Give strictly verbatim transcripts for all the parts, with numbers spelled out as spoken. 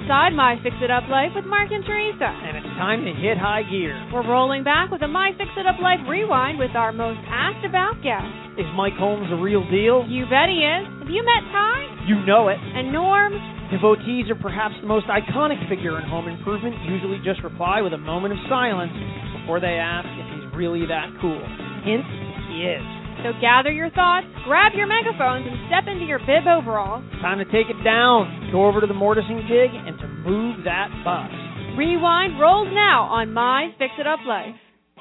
inside My Fix It Up Life with Mark and Teresa. And it's time to hit high gear. We're rolling back with a My Fix It Up Life rewind with our most asked about guest. Is Mike Holmes the real deal? You bet he is. Have you met Ty? You know it. And Norm? Devotees are perhaps the most iconic figure in home improvement, usually just reply with a moment of silence before they ask if he's really that cool. Hint, he is. So gather your thoughts, grab your megaphones, and step into your bib overalls. Time to take it down, go over to the mortising jig, and to move that bus. Rewind rolls now on My Fix It Up Life.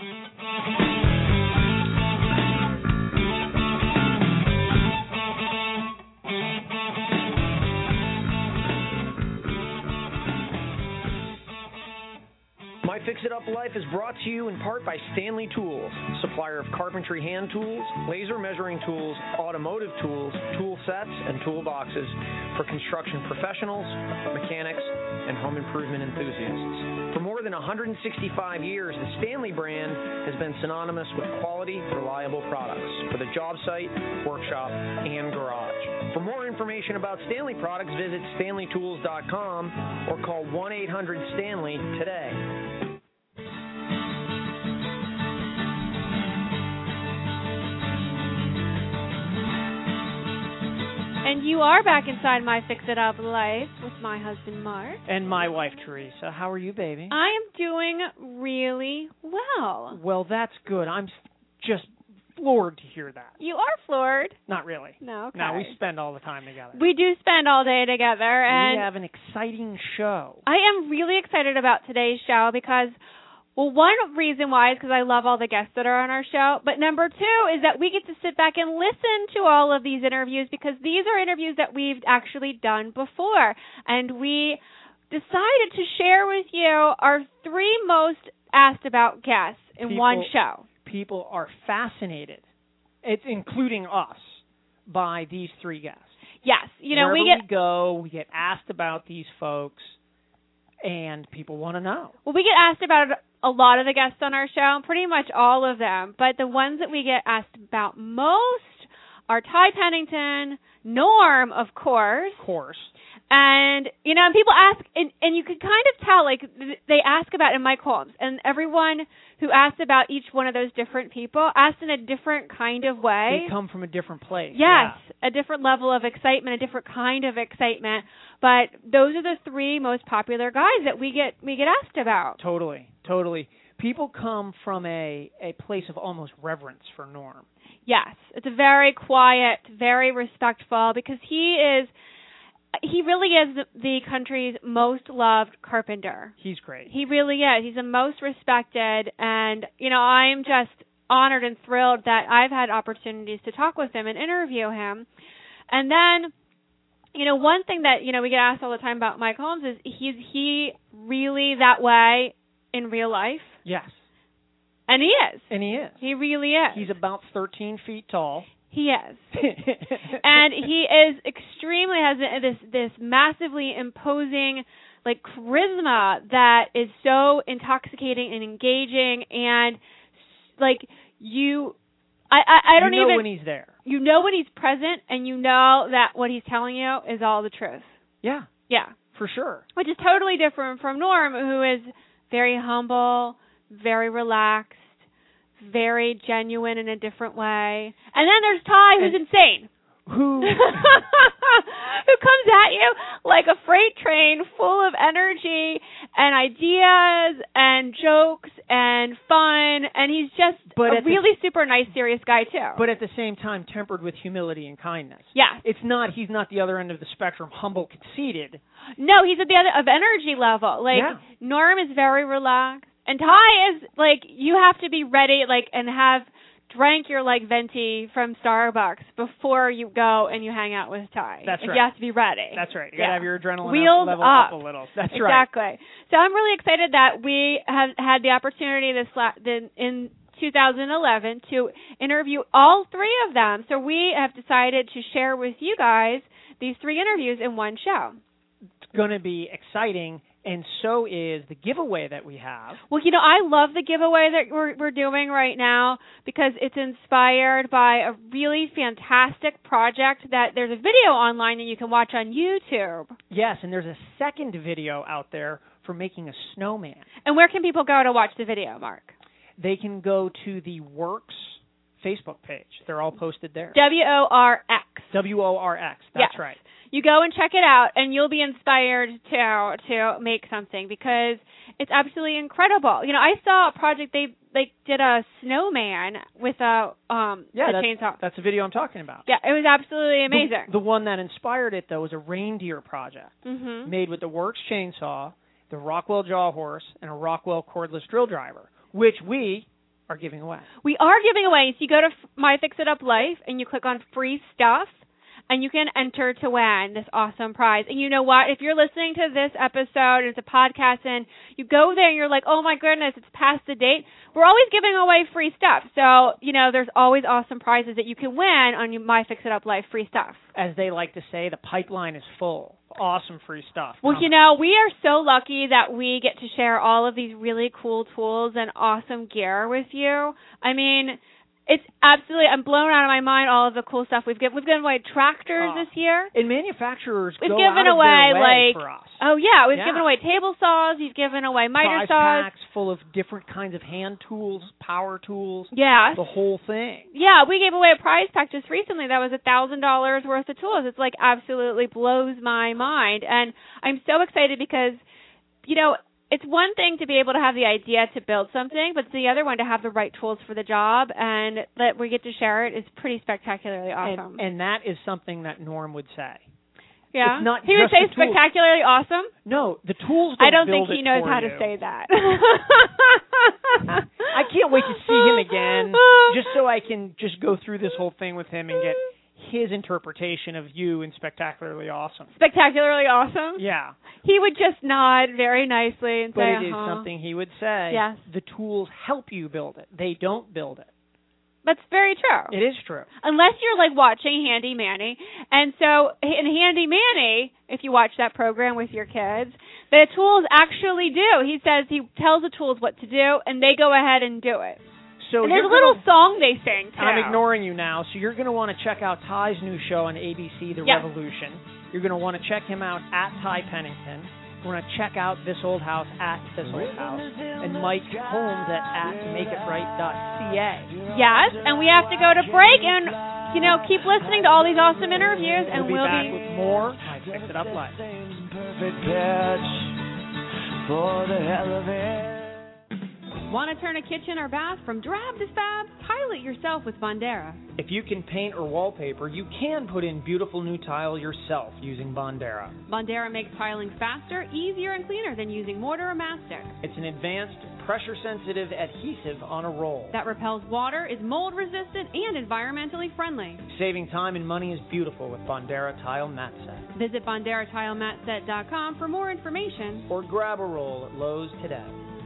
My Fix It Up Life is brought to you in part by Stanley Tools, supplier of carpentry hand tools, laser measuring tools, automotive tools, tool sets, and toolboxes for construction professionals, mechanics, and home improvement enthusiasts. For more than one hundred sixty-five years, the Stanley brand has been synonymous with quality, reliable products for the job site, workshop, and garage. For more information about Stanley products, visit stanley tools dot com or call one eight hundred Stanley today. And you are back inside My Fix It Up Life with my husband, Mark. And my wife, Teresa. How are you, baby? I am doing really well. Well, that's good. I'm just floored to hear that. You are floored. Not really. No, okay. No, we spend all the time together. We do spend all day together. And we have an exciting show. I am really excited about today's show because, well, one reason why is because I love all the guests that are on our show. But number two is that we get to sit back and listen to all of these interviews because these are interviews that we've actually done before. And we decided to share with you our three most asked about guests in People, one show. People are fascinated, it's including us, by these three guests. Yes. You know, Wherever we get we go, we get asked about these folks, and people want to know. Well, we get asked about a lot of the guests on our show, pretty much all of them. But the ones that we get asked about most are Ty Pennington, Norm, of course. Of course. And, you know, and people ask, and, and you could kind of tell, like, they ask about, and Mike Holmes, and everyone who asked about each one of those different people asked in a different kind of way. They come from a different place. Yes, yeah. A different level of excitement, a different kind of excitement. But those are the three most popular guys that we get we get asked about. Totally, totally. People come from a, a place of almost reverence for Norm. Yes, it's a very quiet, very respectful, because he is... He really is the, the country's most loved carpenter. He's great. He really is. He's the most respected, and, you know, I'm just honored and thrilled that I've had opportunities to talk with him and interview him. And then, you know, one thing that, you know, we get asked all the time about Mike Holmes is, he's he really that way in real life? Yes. And he is. And he is. He really is. He's about thirteen feet tall. He is. And he is extremely, has this this massively imposing, like, charisma that is so intoxicating and engaging, and, like, you, I, I, I don't you know even. when he's there. You know when he's present, and you know that what he's telling you is all the truth. Yeah. Yeah. For sure. Which is totally different from Norm, who is very humble, very relaxed, very genuine in a different way. And then there's Ty, who's and insane. Who who comes at you like a freight train full of energy and ideas and jokes and fun, and he's just but a really the, super nice, serious guy too. But at the same time, tempered with humility and kindness. Yeah. It's not, he's not the other end of the spectrum, humble, conceited. No, he's at the other, of energy level. Like, yeah. Norm is very relaxed. And Ty is, like, you have to be ready, like, and have drank your, like, venti from Starbucks before you go and you hang out with Ty. That's like, right. You have to be ready. That's right. You yeah. got to have your adrenaline Wheeled level up. up a little. That's exactly. right. Exactly. So I'm really excited that we have had the opportunity this la- the, in two thousand eleven to interview all three of them. So we have decided to share with you guys these three interviews in one show. It's going to be exciting. And so is the giveaway that we have. Well, you know, I love the giveaway that we're, we're doing right now because it's inspired by a really fantastic project that there's a video online that you can watch on YouTube. Yes, and there's a second video out there for making a snowman. And where can people go to watch the video, Mark? They can go to the Works Facebook page. They're all posted there. W O R X. W O R X. That's yes. right. You go and check it out, and you'll be inspired to to make something because it's absolutely incredible. You know, I saw a project they they did a snowman with a um yeah, a that's, chainsaw. That's the video I'm talking about. Yeah, it was absolutely amazing. The, the one that inspired it though was a reindeer project mm-hmm. made with the Works chainsaw, the Rockwell jaw horse, and a Rockwell cordless drill driver, which we are giving away. We are giving away. So you go to My Fix It Up Life and you click on free stuff. And you can enter to win this awesome prize. And you know what? If you're listening to this episode, it's a podcast, and you go there and you're like, oh, my goodness, it's past the date. We're always giving away free stuff. So, you know, there's always awesome prizes that you can win on My Fix It Up Life free stuff. As they like to say, the pipeline is full. Awesome free stuff. Well, you know, we are so lucky that we get to share all of these really cool tools and awesome gear with you. I mean, it's absolutely, I'm blown out of my mind all of the cool stuff we've given. We've given away tractors uh, this year. And manufacturers we've go given out of away, their way like, for us. Oh, yeah. We've yeah. given away table saws. We've given away miter Prize saws. packs full of different kinds of hand tools, power tools. Yeah. The whole thing. Yeah, we gave away a prize pack just recently that was one thousand dollars worth of tools. It's like absolutely blows my mind. And I'm so excited because, you know, it's one thing to be able to have the idea to build something, but it's the other one to have the right tools for the job, and that we get to share it is pretty spectacularly awesome. And, and that is something that Norm would say. Yeah, it's not he would just say the tools. Spectacularly awesome. No, the tools don't I don't build think he it knows for how you. to say that. I can't wait to see him again, just so I can just go through this whole thing with him and get his interpretation of you in Spectacularly Awesome. Spectacularly Awesome? Yeah. He would just nod very nicely and but say, But it uh-huh. is something he would say. Yes. The tools help you build it. They don't build it. That's very true. It is true. Unless you're like watching Handy Manny. And so in Handy Manny, if you watch that program with your kids, the tools actually do. He says he tells the tools what to do, and they go ahead and do it. So and there's a gonna, little song they sing, too. I'm ignoring you now. So you're going to want to check out Ty's new show on A B C, The yes. Revolution. You're going to want to check him out at Ty Pennington. We're going to check out This Old House at This Old House. And Mike Holmes at, at make it right dot c a. Yes, and we have to go to break and, you know, keep listening to all these awesome interviews. And we'll be we'll back be with more I Fix It Up Live. Perfect pitch for the hell of it. Want to turn a kitchen or bath from drab to fab? Tile it yourself with Bondera. If you can paint or wallpaper, you can put in beautiful new tile yourself using Bondera. Bondera makes tiling faster, easier, and cleaner than using mortar or mastic. It's an advanced, pressure-sensitive adhesive on a roll that repels water, is mold-resistant, and environmentally friendly. Saving time and money is beautiful with Bondera Tile Mat Set. Visit Bondera Tile Mat Set dot com for more information. Or grab a roll at Lowe's today.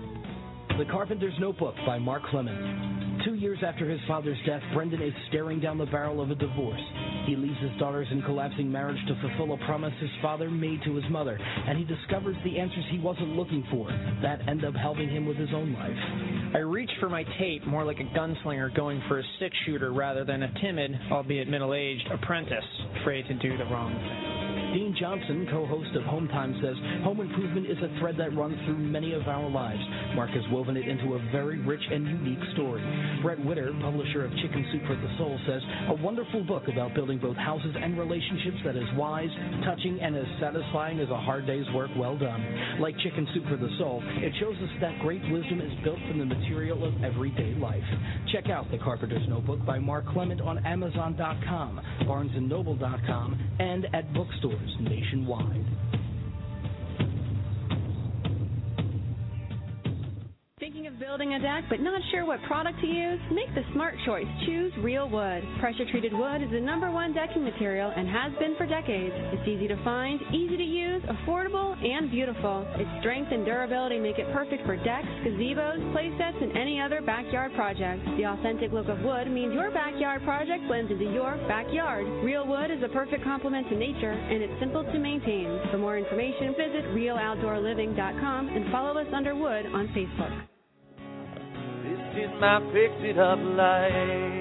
The Carpenter's Notebook by Mark Clemens. Two years after his father's death, Brendan is staring down the barrel of a divorce. He leaves his daughters in collapsing marriage to fulfill a promise his father made to his mother, and he discovers the answers he wasn't looking for that end up helping him with his own life. I reached for my tape more like a gunslinger going for a six-shooter rather than a timid, albeit middle-aged, apprentice afraid to do the wrong thing. Dean Johnson, co-host of Home Time, says home improvement is a thread that runs through many of our lives. Mark has woven it into a very rich and unique story. Brett Witter, publisher of Chicken Soup for the Soul, says a wonderful book about building both houses and relationships that is wise, touching, and as satisfying as a hard day's work well done. Like Chicken Soup for the Soul, it shows us that great wisdom is built from the material of everyday life. Check out The Carpenter's Notebook by Mark Clement on Amazon dot com, Barnes and Noble dot com, and at bookstores nationwide. Thinking of of building a deck but not sure what product to use? Make the smart choice. Choose Real Wood. Pressure-treated wood is the number one decking material and has been for decades. It's easy to find, easy to use, affordable, and beautiful. Its strength and durability make it perfect for decks, gazebos, play sets, and any other backyard project. The authentic look of wood means your backyard project blends into your backyard. Real Wood is a perfect complement to nature, and it's simple to maintain. For more information, visit real outdoor living dot com and follow us under Wood on Facebook. This is my fix-it-up life.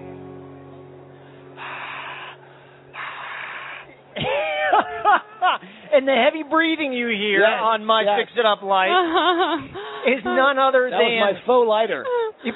And the heavy breathing you hear yes, on My yes. Fix It Up Life is none other that than... was my faux lighter. This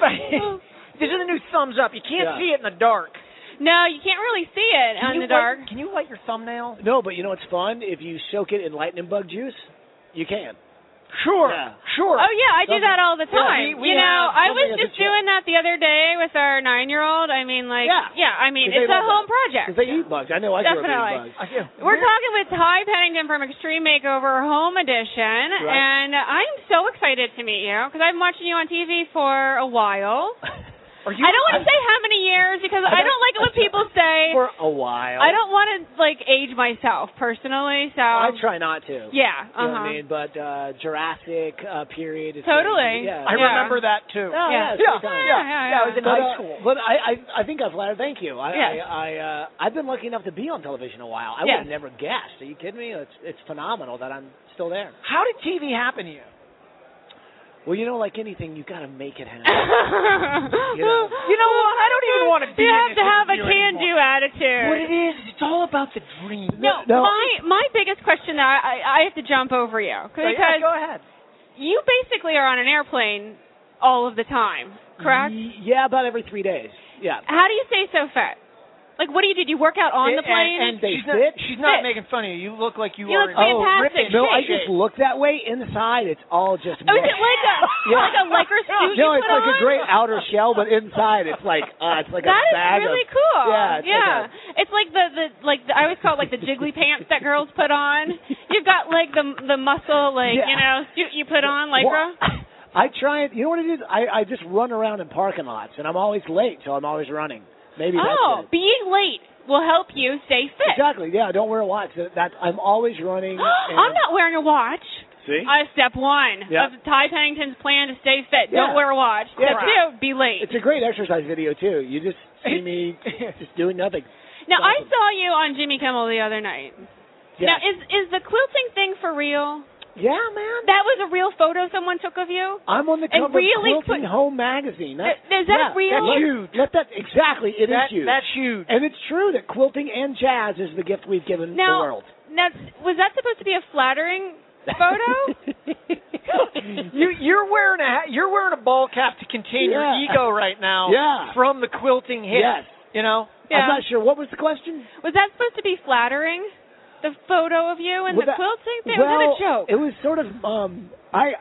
is a new thumbs up. You can't Yeah. see it in the dark. No, you can't really see it Can in you the dark. Light, can you light your thumbnail? No, but you know what's fun? If you soak it in lightning bug juice, you can. Sure, Yeah. sure. Oh yeah, I do Something- that all the yeah, time. we- we you know, have I something was as a just chip. doing that the other day with our nine-year-old. I mean, like, Yeah. I mean, 'Cause it's they a love home that. project. Because they eat bugs. I know I grew up Definitely. eating bugs. I do. We're talking with Ty Pennington from Extreme Makeover Home Edition, Right. and I'm so excited to meet you because I've been watching you on T V for a while. Are you, I don't want to say how many years because I don't like it when people say. For a while. I don't want to like age myself personally, so I try not to. yeah, You uh know what huh. I mean? But uh, Jurassic uh, period. Is Totally. Yeah. I Yeah. remember that too. Oh, yeah. it's Yeah. a great time. Yeah, yeah, yeah. I was in But, high uh, school. but I, I, I think I'm flattered. Thank you. I, Yes. I, I, uh, I've been lucky enough to be on television a while. I Yes. would have never guessed. Are you kidding me? It's, it's phenomenal that I'm still there. How did T V happen to you? Well, you know, like anything, you got to make it happen. You know, you know what? I don't even want to be You in have this to have a interview anymore. can-do attitude. What it is, it's all about the dream. No, No. my my biggest question that I, I have to jump over you So, because yeah, go ahead. you basically are on an airplane all of the time, correct? Y- Yeah, about every three days. Yeah. How do you stay so fit? Like, what do you do? Do you work out on the And- plane? And, They she's not, fit? she's not Fit. making fun of you. You look like you, You are look in fantastic. ripping No, I shape. just look that way. Inside, it's all just. oh, is mesh. it like a Yeah. like a Lycra suit No, you it's put like on? a great outer shell, but inside it's like uh, it's like That a is bag really of, cool. Yeah, it's yeah. like It's like the, the like the, I always call it like the jiggly pants that girls put on. You've got like the the muscle like Yeah. you know suit you put on Lycra. Well, I try it. You know what it is? I I just run around in parking lots, and I'm always late, so I'm always running. Maybe that's Oh, it. being late will help you stay fit. Exactly. Yeah, don't wear a watch. That, that I'm always running. and- I'm not wearing a watch. See? Uh, step one Yeah. of Ty Pennington's plan to stay fit. Yeah. Don't wear a watch. Yeah. Step two, be late. It's a great exercise video too. You just see me just doing nothing. Now, I awesome. saw you on Jimmy Kimmel the other night. Yeah. Now, is is the quilting thing for real? Yeah, man. That was a real photo someone took of you? I'm on the And cover really of Quilting put- Home magazine. That's, Is that yeah, real? That's That's huge. Let that exactly. It is That, huge. that's huge. And it's true that quilting and jazz is the gift we've given Now, the world. now, was that supposed to be a flattering photo? you, you're wearing a ha- you're wearing a ball cap to contain Yeah. your ego right now. Yeah. From the quilting hit. Yes. You know. Yeah. I'm not sure. What was the question? Was that supposed to be flattering? The photo of you and Well, the that- quilting thing? well, was it a joke? It was sort of um I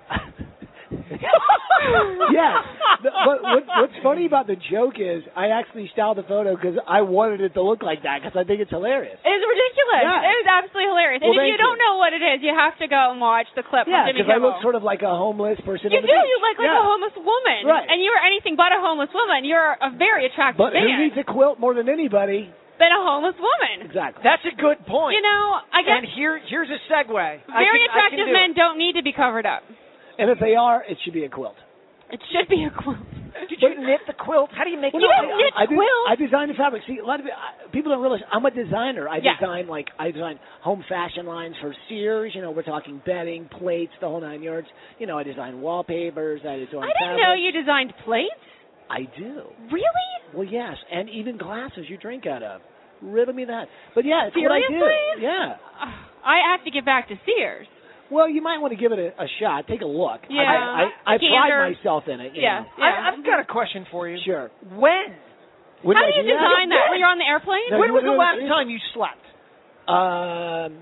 Yes. The, but what, what's funny about the joke is I actually styled the photo because I wanted it to look like that because I think it's hilarious. It was ridiculous. Yeah. It was absolutely hilarious. Well, and if thank you don't you. know what it is, you have to go and watch the clip Yeah, from Jimmy because I Kimmel. look sort of like a homeless person. You on do. the beach. You look like Yeah. a homeless woman. Right. And you are anything but a homeless woman. You're a very attractive But who man needs a quilt more than anybody? than a homeless woman. Exactly. That's a good point. You know, I guess and here here's a segue. I very can- I can attractive do men it. don't need to be covered up. And if they are, it should be a quilt. It should be a quilt. Did you knit the quilt? How do you make You the don't quilt? knit I, do, quilts? I design the fabric. See, a lot of it, I, people don't realize I'm a designer. I Yes. design like I design home fashion lines for Sears. You know, we're talking bedding, plates, the whole nine yards. You know, I design wallpapers. I design. I didn't know you designed plates. I do. Really? Well, yes, and even glasses you drink out of. Riddle me that. But yeah, it's what I Seriously? do. Yeah. Ugh, I have to get back to Sears. Well, you might want to give it a, a shot. Take a look. Yeah. I, I, I pride Candor. myself in it. You Yes. know. Yeah. I, I've got a question for you. Sure. When? Would How I do you do that? design that? When you're on the airplane? No, when you was the wanna know last what it is? time you slept? Um,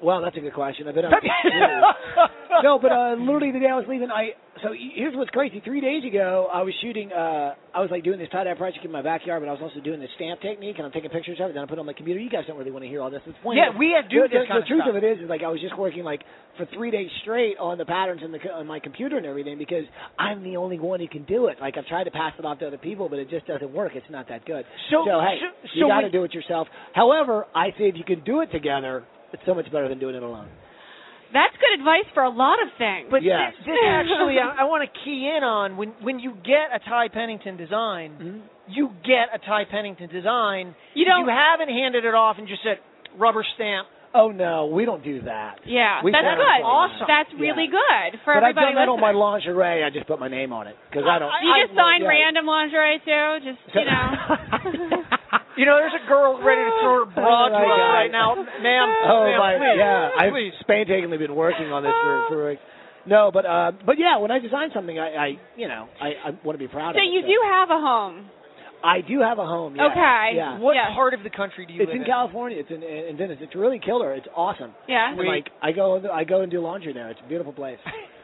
Well, that's a good question. I've been out. No, but uh, literally the day I was leaving, I so here's what's crazy. Three days ago, I was shooting. Uh, I was like doing this tie-dye project in my backyard, but I was also doing the stamp technique, and I'm taking pictures of it. Then I put it on my computer. You guys don't really want to hear all this. It's pointless. Yeah, we have do the, this the, kind the of truth stuff. of it is, is like I was just working like for three days straight on the patterns in the on my computer and everything because I'm the only one who can do it. Like I've tried to pass it off to other people, but it just doesn't work. It's not that good. So, so hey, so, you so got to we- do it yourself. However, I say if you can do it together, it's so much better than doing it alone. That's good advice for a lot of things. But Yes. this, this actually, I, I want to key in on when when you get a Ty Pennington design, Mm-hmm. you get a Ty Pennington design. You don't- You haven't handed it off and just said rubber stamp. Oh no, we don't do that. Yeah, We that's can't good. do that. That's really good for But I've everybody done that on my listening. lingerie. I just put my name on it because I don't. You I, just sign yeah. random lingerie too, just you know. You know, there's a girl ready to throw her bra to Oh, my us God. right now, ma'am. Oh ma'am, my, please, yeah. I've please. painstakingly been working on this for for. a- No, but uh, but yeah, when I design something, I, I you know I, I want to be proud So of it. you do have a home. I do have a home. Yeah. Okay. Yeah. What Yeah. part of the country do you It's live in California. It's in in Venice. It's really killer. It's awesome. Yeah. And, like I go I go and do laundry there. It's a beautiful place.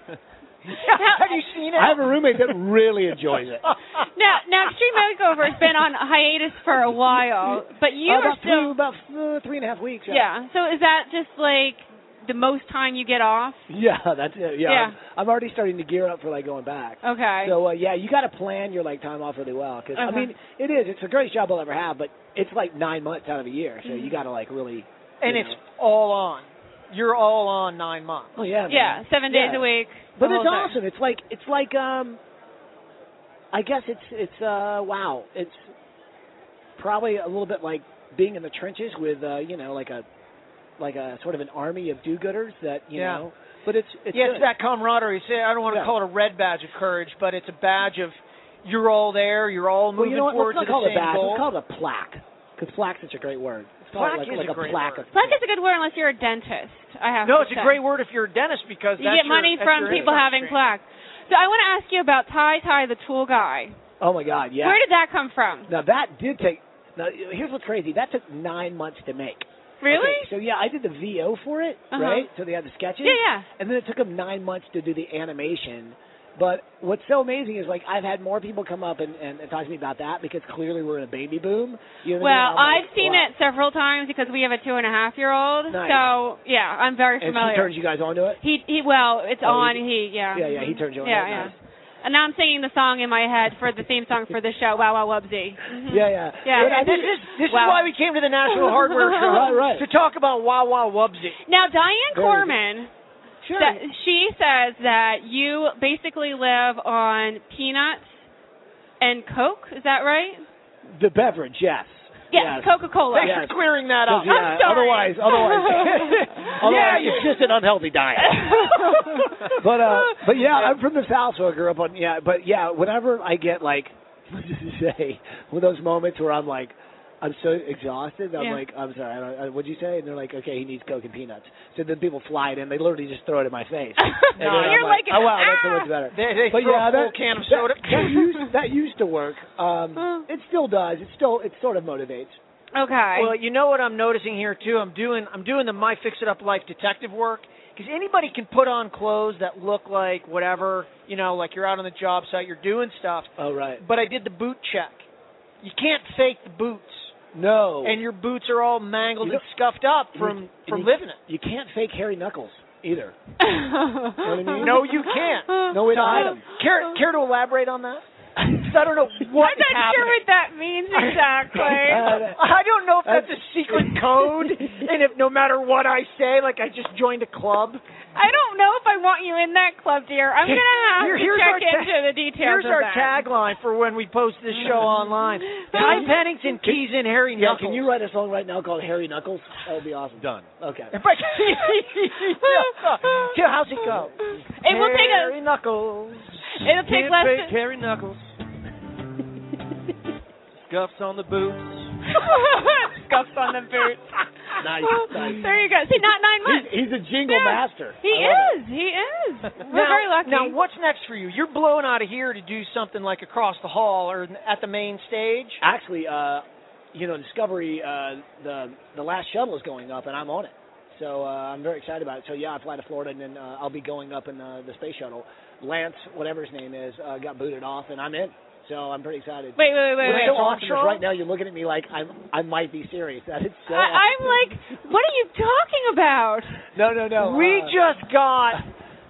Have you seen it? I have a roommate that really enjoys it. Now, now Extreme Makeover has been on hiatus for a while, but you Uh, are about still. three, about uh, three and a half weeks. Yeah. So is that just like the most time you get off? Yeah, that's it. Yeah, Yeah. I'm, I'm already starting to gear up for like going back. Okay. So uh, yeah, you got to plan your like time off really well because I Okay. mean it is. It's the greatest job I'll ever have, but it's like nine months out of a year, so you got to like really. And you it's know. all on. You're all on nine months. Oh yeah. Man. yeah, seven days Yeah. a week. But the it's whole thing. awesome. It's like it's like um. I guess it's it's uh wow. It's probably a little bit like being in the trenches with uh you know like a like a sort of an army of do-gooders that you Yeah. know. But it's it's yeah, good. it's that camaraderie. Say, I don't want to Yeah. call it a red badge of courage, but it's a badge of you're all there, you're all Well, moving you know what? forward Let's to not call the it a same badge. goal. Let's call it a plaque because plaque's such a great word. Let's call Plaque it like, is like a a great plaque. word. Of, Plaque is a good word unless you're a dentist. I have No, to it's say. a great word if you're a dentist because You that's get your, money that's from your people income having stream. plaques. So I want to ask you about Ty Ty the Tool Guy. oh my God, yeah. Where did that come from? Now that did take. Now here's what's crazy. That took nine months to make. Really? Okay, so yeah, I did the V O for it, Uh-huh. right? So they had the sketches. Yeah, yeah. And then it took them nine months to do the animation. But what's so amazing is like I've had more people come up and, and, and talk to me about that because clearly we're in a baby boom. You know what I Well, mean? I'm like, I've seen wow. it several times because we have a two and a half year old. Nice. So yeah, I'm very And familiar. she turns you guys onto it. He he well, it's Oh, on. he- He yeah. Yeah, yeah, he turns you on. Yeah, to it. yeah. Nice. And now I'm singing the song in my head for the theme song for the show. Wow, wow, Wubsy. Mhm. Yeah, yeah. Yeah. But I And this think- is this Wow. is why we came to the National Hardware Show Right, right. to talk about Wah Wah Wubsy. Now Diane Very Corman, Sure. sa- she says that you basically live on peanuts and Coke. Is that right? The beverage, yes. Yes, Yes. Coca-Cola. Thanks Yes. for clearing that up. Yeah, I'm sorry. Otherwise, otherwise, otherwise Yeah, it's just an unhealthy diet. but uh, but yeah, I'm from the South, so I grew up on yeah. But yeah, whenever I get like, what did you say? One of those moments where I'm like, I'm so exhausted. I'm Yeah. like, I'm sorry. I don't, I, what'd you say? And they're like, okay, he needs Coke and peanuts. So then people fly it in. They literally just throw it in my face. And then I'm You're like, oh wow, that's so ah! much better. They, they But throw yeah, a full that, can of that- soda. That, used, that used to work. Um, it still does. It still it sort of motivates. Okay. Well, you know what I'm noticing here too. I'm doing I'm doing the My Fix It Up Life detective work because anybody can put on clothes that look like whatever, you know, like you're out on the job site, you're doing stuff. Oh right. But I did the boot check. You can't fake the boots, No. and your boots are all mangled You and don't- scuffed up And from you- from and you- living it. You can't fake hairy knuckles either. you know what I mean? No, you can't. No way to hide 'em. Care care to elaborate on that? 'Cause I don't know what I'm is not sure happening. what that means exactly. I don't know if that's a secret code, and if no matter what I say, like I just joined a club. I don't know if I want you in that club, dear. I'm gonna have Here- to here's check our ta- into the details Here's of our that. tagline for when we post this show online. Ty Pennington keys in Harry Yeah, Knuckles. can you write a song right now called Harry Knuckles? That would be awesome. Done. Okay. If I can- How's it go? It will take a- Harry Knuckles. It'll take Can't less fake than Harry Knuckles. Scuffs on the boots. scuffs on the boots. Nice, nice. There you go. See, not nine months. He's, he's a jingle Yeah. master. He I love is. He is. We're now, very lucky. Now, what's next for you? You're blowing out of here to do something like across the hall or at the main stage. it. Actually, uh, you know, Discovery, uh, the the last shuttle is going up, and I'm on it. So uh, I'm very excited about it. So yeah, I fly to Florida, and then uh, I'll be going up in the, the space shuttle. Lance, whatever his name is, uh, got booted off, and I'm in. So I'm pretty excited. Wait, wait, wait, What's wait. so awesome is right now you're looking at me like I'm, I might be serious. That is so I, I'm like, what are you talking about? No, no, no. We uh, just got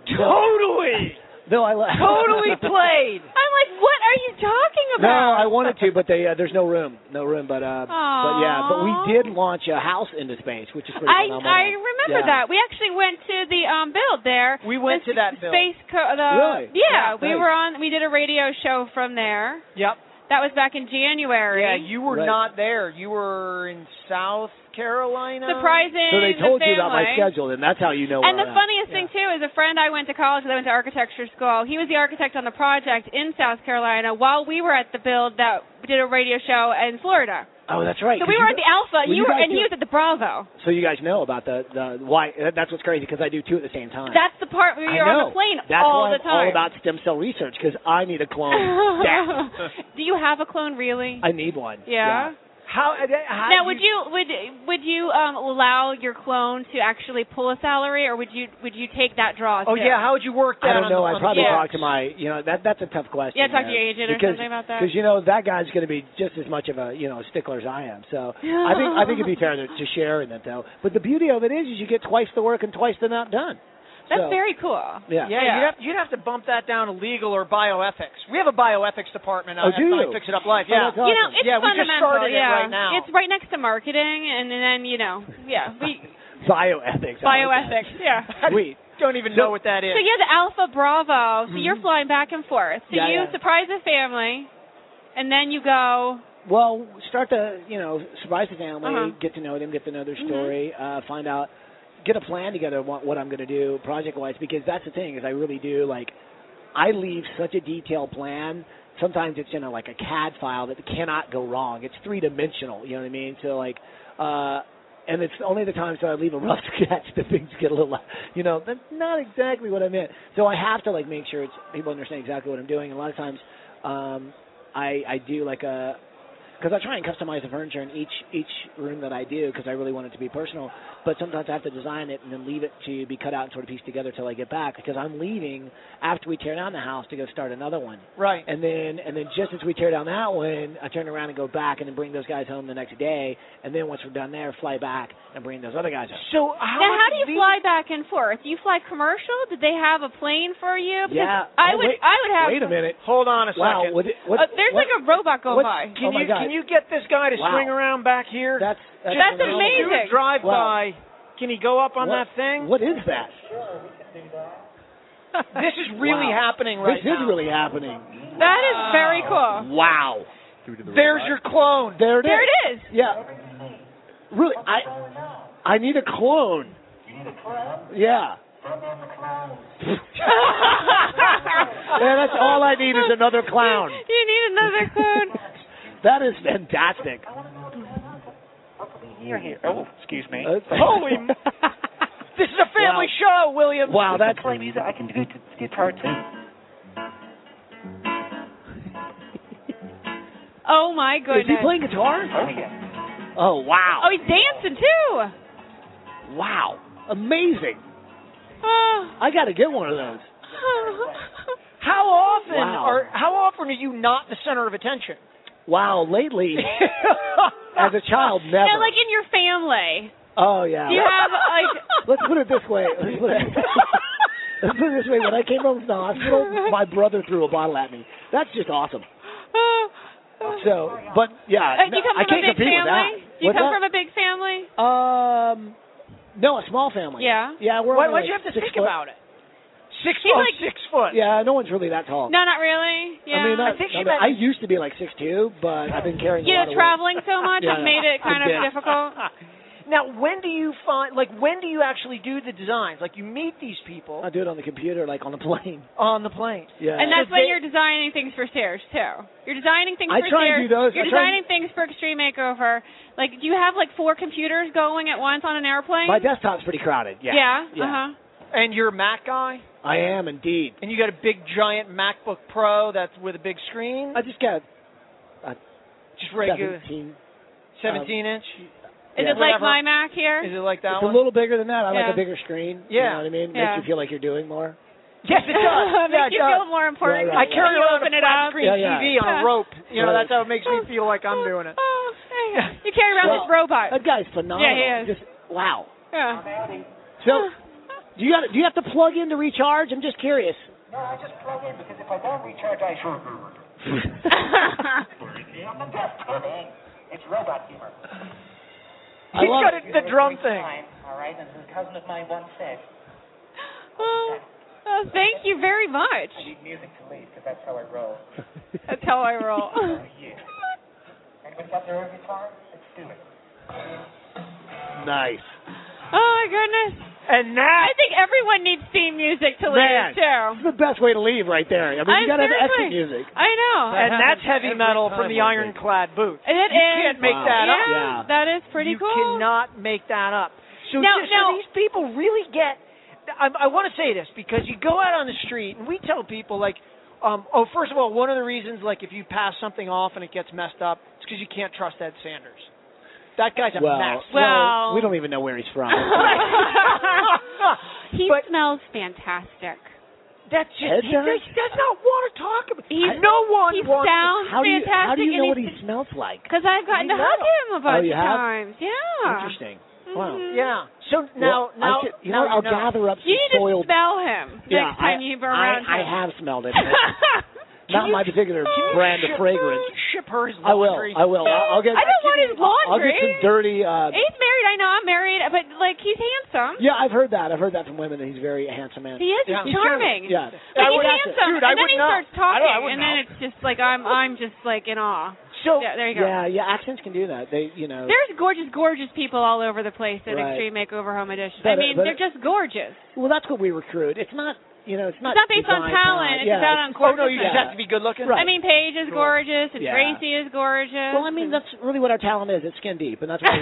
totally, no, I totally played. I'm like, what are you talking No, about? I wanted to, but they uh, there's no room, no room. But uh, but yeah, but we did launch a house into space, which is pretty I phenomenal. I remember Yeah. that. We actually went to the um build there. We went The to that build. Space co- the, Really? Yeah, Yeah, we nice. were on. We did a radio show from there. Yep. That was back in January. Yeah, you were Right. not there. You were in South Carolina. Surprising. So they told the you about my family. schedule, and that's how you know. And where the I'm at. funniest thing too is a friend I went to college with. I went to architecture school. He was the architect on the project in South Carolina while we were at the build that did a radio show in Florida. Oh, that's right. So 'cause we you were at gu- the Alpha, well, you you were, guys and he do- was at the Bravo. So you guys know about the the why? That's what's crazy because I do two at the same time. That's the part where I you're know. on the plane That's all why the I'm time. all about stem cell research because I need a clone. Damn. Do you have a clone really? I need one. yeah. How, uh, how Now, do would you would would you um, allow your clone to actually pull a salary, or would you would you take that draw? Oh too? yeah, how would you work that? I don't on know. the, I'd on probably the Yeah. talk to my, you know, that that's a tough question. Yeah, talk to man. your agent or because, something about that. Because you know that guy's going to be just as much of a you know stickler as I am. So I think I think it'd be fair to, to share in it though. But the beauty of it is, is you get twice the work and twice the amount done. That's So, very cool. Yeah. Yeah, Yeah. You'd, have, you'd have to bump that down to legal or bioethics. We have a bioethics department Oh, at do you? Fix It Up Life. Oh, Yeah. that's You know, awesome. it's Yeah, we just fundamental. started it yeah, right now. it's right next to marketing, and then you know, yeah, we Bioethics. I like bioethics. Yeah. that. Sweet. Don't even So- know what that is. So yeah, the Alpha Bravo. So you're flying back and forth. So Yeah, you yeah. surprise the family, and then you go. Well, start to, you know, surprise the family, Uh-huh. get to know them, get to know their Mhm. story, uh, find out, get a plan together what, what I'm going to do project-wise, because that's the thing is I really do, like, I leave such a detailed plan. Sometimes it's in a, like a C A D file that cannot go wrong. It's three-dimensional, you know what I mean? So, like, uh, and it's only the times that I leave a rough sketch that things get a little, you know, that's not exactly what I meant. So I have to, like, make sure it's people understand exactly what I'm doing. And a lot of times um, I, I do, like, a, because I try and customize the furniture in each each room that I do because I really want it to be personal. But sometimes I have to design it and then leave it to be cut out and sort of pieced together till I get back because I'm leaving after we tear down the house to go start another one. Right. And then and then just as we tear down that one, I turn around and go back and then bring those guys home the next day. And then once we're done there, fly back and bring those other guys home. So how, Now, how much do you these- fly back and forth? Do you fly commercial? Did they have a plane for you? Because Yeah. I Oh, would. wait, I would have. Wait a minute. Hold on a Wow. second. What, what, Uh, there's what, like a robot going what- by. Can Oh, my you God. can you get this guy to Wow. swing around back here? That's that's, That's phenomenal. amazing. Do a drive Wow. by. Can he go up on What- that thing? What is that? This is really Wow. happening right This now. is really happening. That is very cool. Wow. There's your clone. There it is. There it is. Yeah. Really, I I need a clone. You need a clone? Yeah. Yeah, that's all I need is another clown. You need another clone. That is fantastic. Here, here. Oh, excuse me. Uh, Holy m- This is a family show, William. Wow, If I that's play music. I can do t- guitar too. Oh my Is goodness. he playing guitar? Oh yeah. Oh, wow. Oh, he's dancing too. Wow. Amazing. Oh. I got to get one of those. How often Wow. are how often are you not the center of attention? Wow, lately, as a child, never. Now, like in your family, Oh, yeah. do you have like? Let's put it this way. Let's put it, let's put it this way. When I came home from the hospital, my brother threw a bottle at me. That's just awesome. So, but yeah, Uh, do you come I from can't a big compete with family? that. Do you What's come that? from a big family? Um, no, a small family. Yeah. Yeah, we're Why, only why'd you like have to six think foot. about it? Six He's foot. like- six foot. Yeah, no one's really that tall. No, not really. Yeah. I mean, not, I think she I, mean, meant- I used to be like six two, but I've been carrying you a lot know, of traveling so much Yeah, has made it kind of yeah. difficult. Now, when do you find like when do you actually do the designs? Like you meet these people weight. I do it on the computer, like on the plane. on the plane. Yeah. And that's So when they- you're designing things for Sears too. You're designing things I for try and Sears. do those. You're I try designing things for Extreme Makeover. Like, do you have like four computers going at once on an airplane? My desktop's pretty crowded. Yeah. Yeah. Yeah. Uh huh. And you're a Mac guy, I am indeed. and you got a big giant MacBook Pro that's with a big screen. I just got Just regular seventeen. seventeen inch. Is Yeah. it like Whatever. my Mac here? Is it like that It's one? a little bigger than that. I Yeah. like a bigger screen. Yeah. You know what I mean? Yeah. Makes you feel like you're doing more. Yes, it does. It yeah, makes it you does. feel more important. Right, I right, carry You around open a it flat up. screen Yeah, yeah. T V on Yeah. a rope. You know, Right. that's how it makes me feel like I'm doing it. Oh, there you go. You carry around Well, this robot. That guy's phenomenal. Yeah, he is. Just wow. Yeah. So, do you got do you have to plug in to recharge? I'm just curious. No, I just plug in because if I don't recharge, I sure I'm just kidding. It's robot humor. I He's love got it. it, the drum thing. Time, all right, as a cousin of mine once said, Oh, oh, thank you very much. I need music to lead because that's how I roll. That's how I roll. Oh, yeah. Anybody got their own guitar? Let's do it. Nice. Oh my goodness. And that I think everyone needs theme music to leave Man, too. This is the best way to leave right there. I mean, I'm you got to have seriously- extra music. I know. and that's happens heavy every metal time from the one Ironclad Boots. And it you is. can't make Wow. that yeah, up. Yeah. that is pretty you cool. cannot make that up. So, Now- just, now- so these people really get. I, I want to say this because you go out on the street and we tell people like, um, oh, first of all, one of the reasons like if you pass something off and it gets messed up, it's because you can't trust Ed Sanders. That guy's a Well, mess. Well- we don't even know where he's from. He But smells fantastic. that's just Ed he does? does, does not want to talk about. He's- no one He wants. sounds how do you fantastic. how do you know and what he's- he smells like? Because I've gotten We to hug know. him a bunch Oh, you of have? times. Yeah. Interesting. Wow. Mhm. To, yeah. So now, well, now, I could, you now know, I'll know. gather up You some need to soiled. smell him yeah, next time I, you burn around I, I him. have smelled it. Can Not you- my particular can you brand ship, of fragrance. Ship her his I will. laundry. I will. I'll, I'll get. I don't want his I'll laundry. get some dirty. Uh, He's married. I know I'm married, but like he's handsome. yeah, I've heard that. I've heard that from women that he's a very handsome man. He is. Yeah. He's He's charming. Yeah. But I he's would- handsome. Dude, I and then would he know. starts I don't- I talking, would and then know. it's just like I'm I'm just like in awe. So Yeah, there you go. Yeah, yeah. Accents can do that. They, you know. There's gorgeous, gorgeous people all over the place at Right. Extreme Makeover Home Edition. But, I uh, mean, but- they're just gorgeous. Well, that's what we recruit. It's not. You know, it's not. It's not based on design talent. It's Yeah, about on oh no, you gorgeousness. just have to be good looking. Right. I mean, Paige is Cool. gorgeous, and Yeah. Gracie is gorgeous. Well, I mean, and- that's really what our talent is. It's skin deep, and that's what we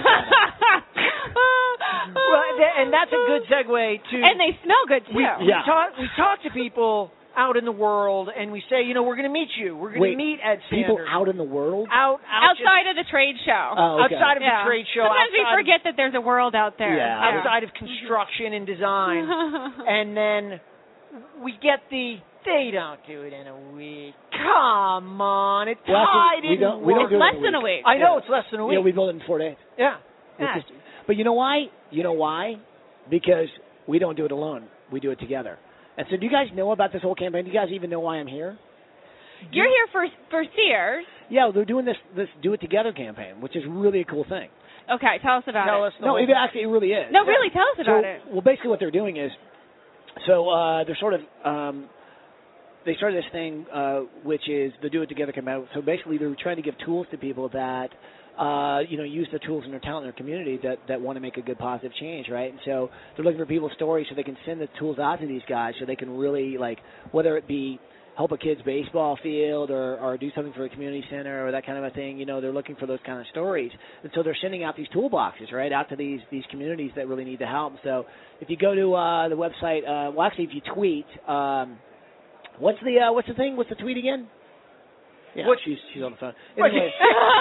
Well, th- and that's a good segue to. And they smell good too. we, Yeah. we talk. We talk to people out in the world, and we say, you know, we're going to meet you. We're going Wait, to meet Ed Sanders. people out in the world. out, out just Outside of the trade show. Oh, okay. outside of yeah. the trade show. Sometimes we outside of- forget that there's a world out there. Yeah. outside of construction and design, and then we get the. They don't do it in a week. Come on, it Well, actually, tied we in don't- we don't It's do it less in a than a week. week. I know Yeah. it's less than a week. Yeah, we build it in four days. yeah. Which Yeah. is- but you know why? You know why? Because we don't do it alone. We do it together. And so, do you guys know about this whole campaign? Do you guys even know why I'm here? You're here for for Sears. Yeah, they're doing this this Do It Together campaign, which is really a cool thing. Okay, tell us about Tell it. us the No, whole it actually it really is. No, really, tell us about so, it. Well, basically, what they're doing is, so uh, they're sort of um, they started this thing uh, which is the Do It Together campaign. So basically, they're trying to give tools to people that uh, you know use the tools and their talent in their community that that want to make a good positive change, right? And so they're looking for people's stories so they can send the tools out to these guys so they can really like whether it be help a kid's baseball field or, or do something for a community center or that kind of a thing. You know, they're looking for those kind of stories. And so they're sending out these toolboxes, right, out to these these communities that really need the help. So if you go to uh, the website, uh, well, actually, if you tweet, um, what's the uh, what's the thing? What's the tweet again? Yeah, What- she's she's on the phone. What- Anyway,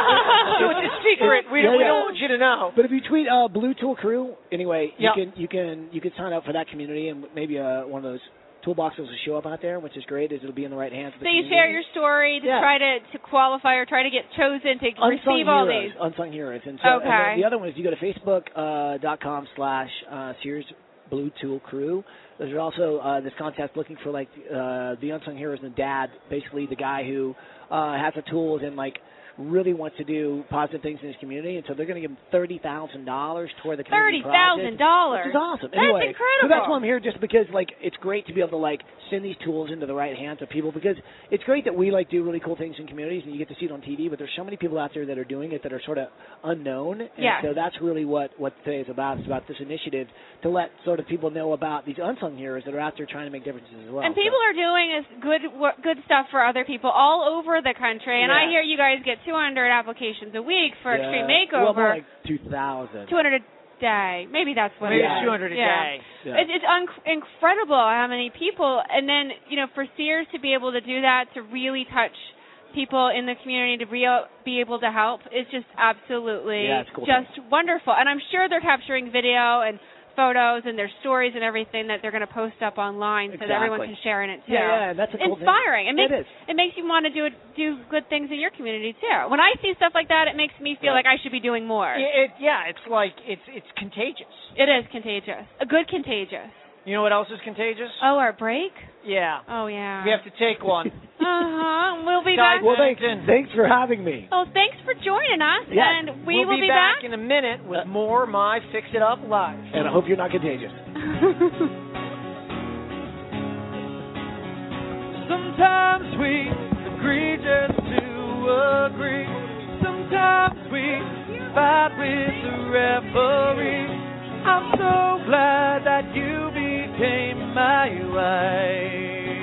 so it's a secret. We, Yeah, we yeah. don't want you to know. but if you tweet uh, Blue Tool Crew, anyway, you Yeah. can you can you can sign up for that community and maybe uh, one of those toolboxes will show up out there, which is great. Is it'll be in the right hands of the So you community. share your story to Yeah. try to, to qualify or try to get chosen to Unsung receive all heroes, these. unsung heroes. And so and Okay. then the other one is you go to facebook uh, dot com slash uh, Sears Blue Tool Crew. There's also uh, this contest looking for like uh, the unsung heroes and the dad, basically the guy who uh, has the tools and like really wants to do positive things in his community, and so they're going to give him thirty thousand dollars toward the community Thirty thousand dollars. Which is awesome. That's anyway, incredible. So that's why I'm here, just because like it's great to be able to like send these tools into the right hands of people, because it's great that we like do really cool things in communities and you get to see it on T V, but there's so many people out there that are doing it that are sort of unknown. And Yes. so that's really what what today is about. It's about this initiative to let sort of people know about these unsung heroes that are out there trying to make differences as well. And people are doing is good wo- good stuff for other people all over the country. And I Yeah. hear you guys get two hundred applications a week for Yeah. Extreme Well, more Makeover. like two thousand. two hundred a day. Maybe that's what Maybe it Yeah. is. two hundred a Yeah. day. Yeah. It's, it's un- incredible how many people, and then you know, for Sears to be able to do that, to really touch people in the community to re- be able to help is just absolutely yeah, it's cool just thing. wonderful. And I'm sure they're capturing video and photos and their stories and everything that they're going to post up online exactly. so that everyone can share in it too. Yeah, yeah, that's a cool inspiring. thing. It makes it, is. it makes you want to do do good things in your community too. When I see stuff like that, it makes me feel yeah. like I should be doing more. It, it, yeah, it's like it's it's contagious. It is contagious. A good contagious. You know what else is contagious? Oh, our break? Yeah. Oh, yeah. We have to take one. Uh-huh. We'll be Guys, back. Well, thanks, thanks for having me. Oh, thanks for joining us. Yeah. And we we'll will be, be back, back in a minute with more My Fix It Up Live. And I hope you're not contagious. Sometimes we agree just to agree. Sometimes we fight with the referee. I'm so glad that you became my wife.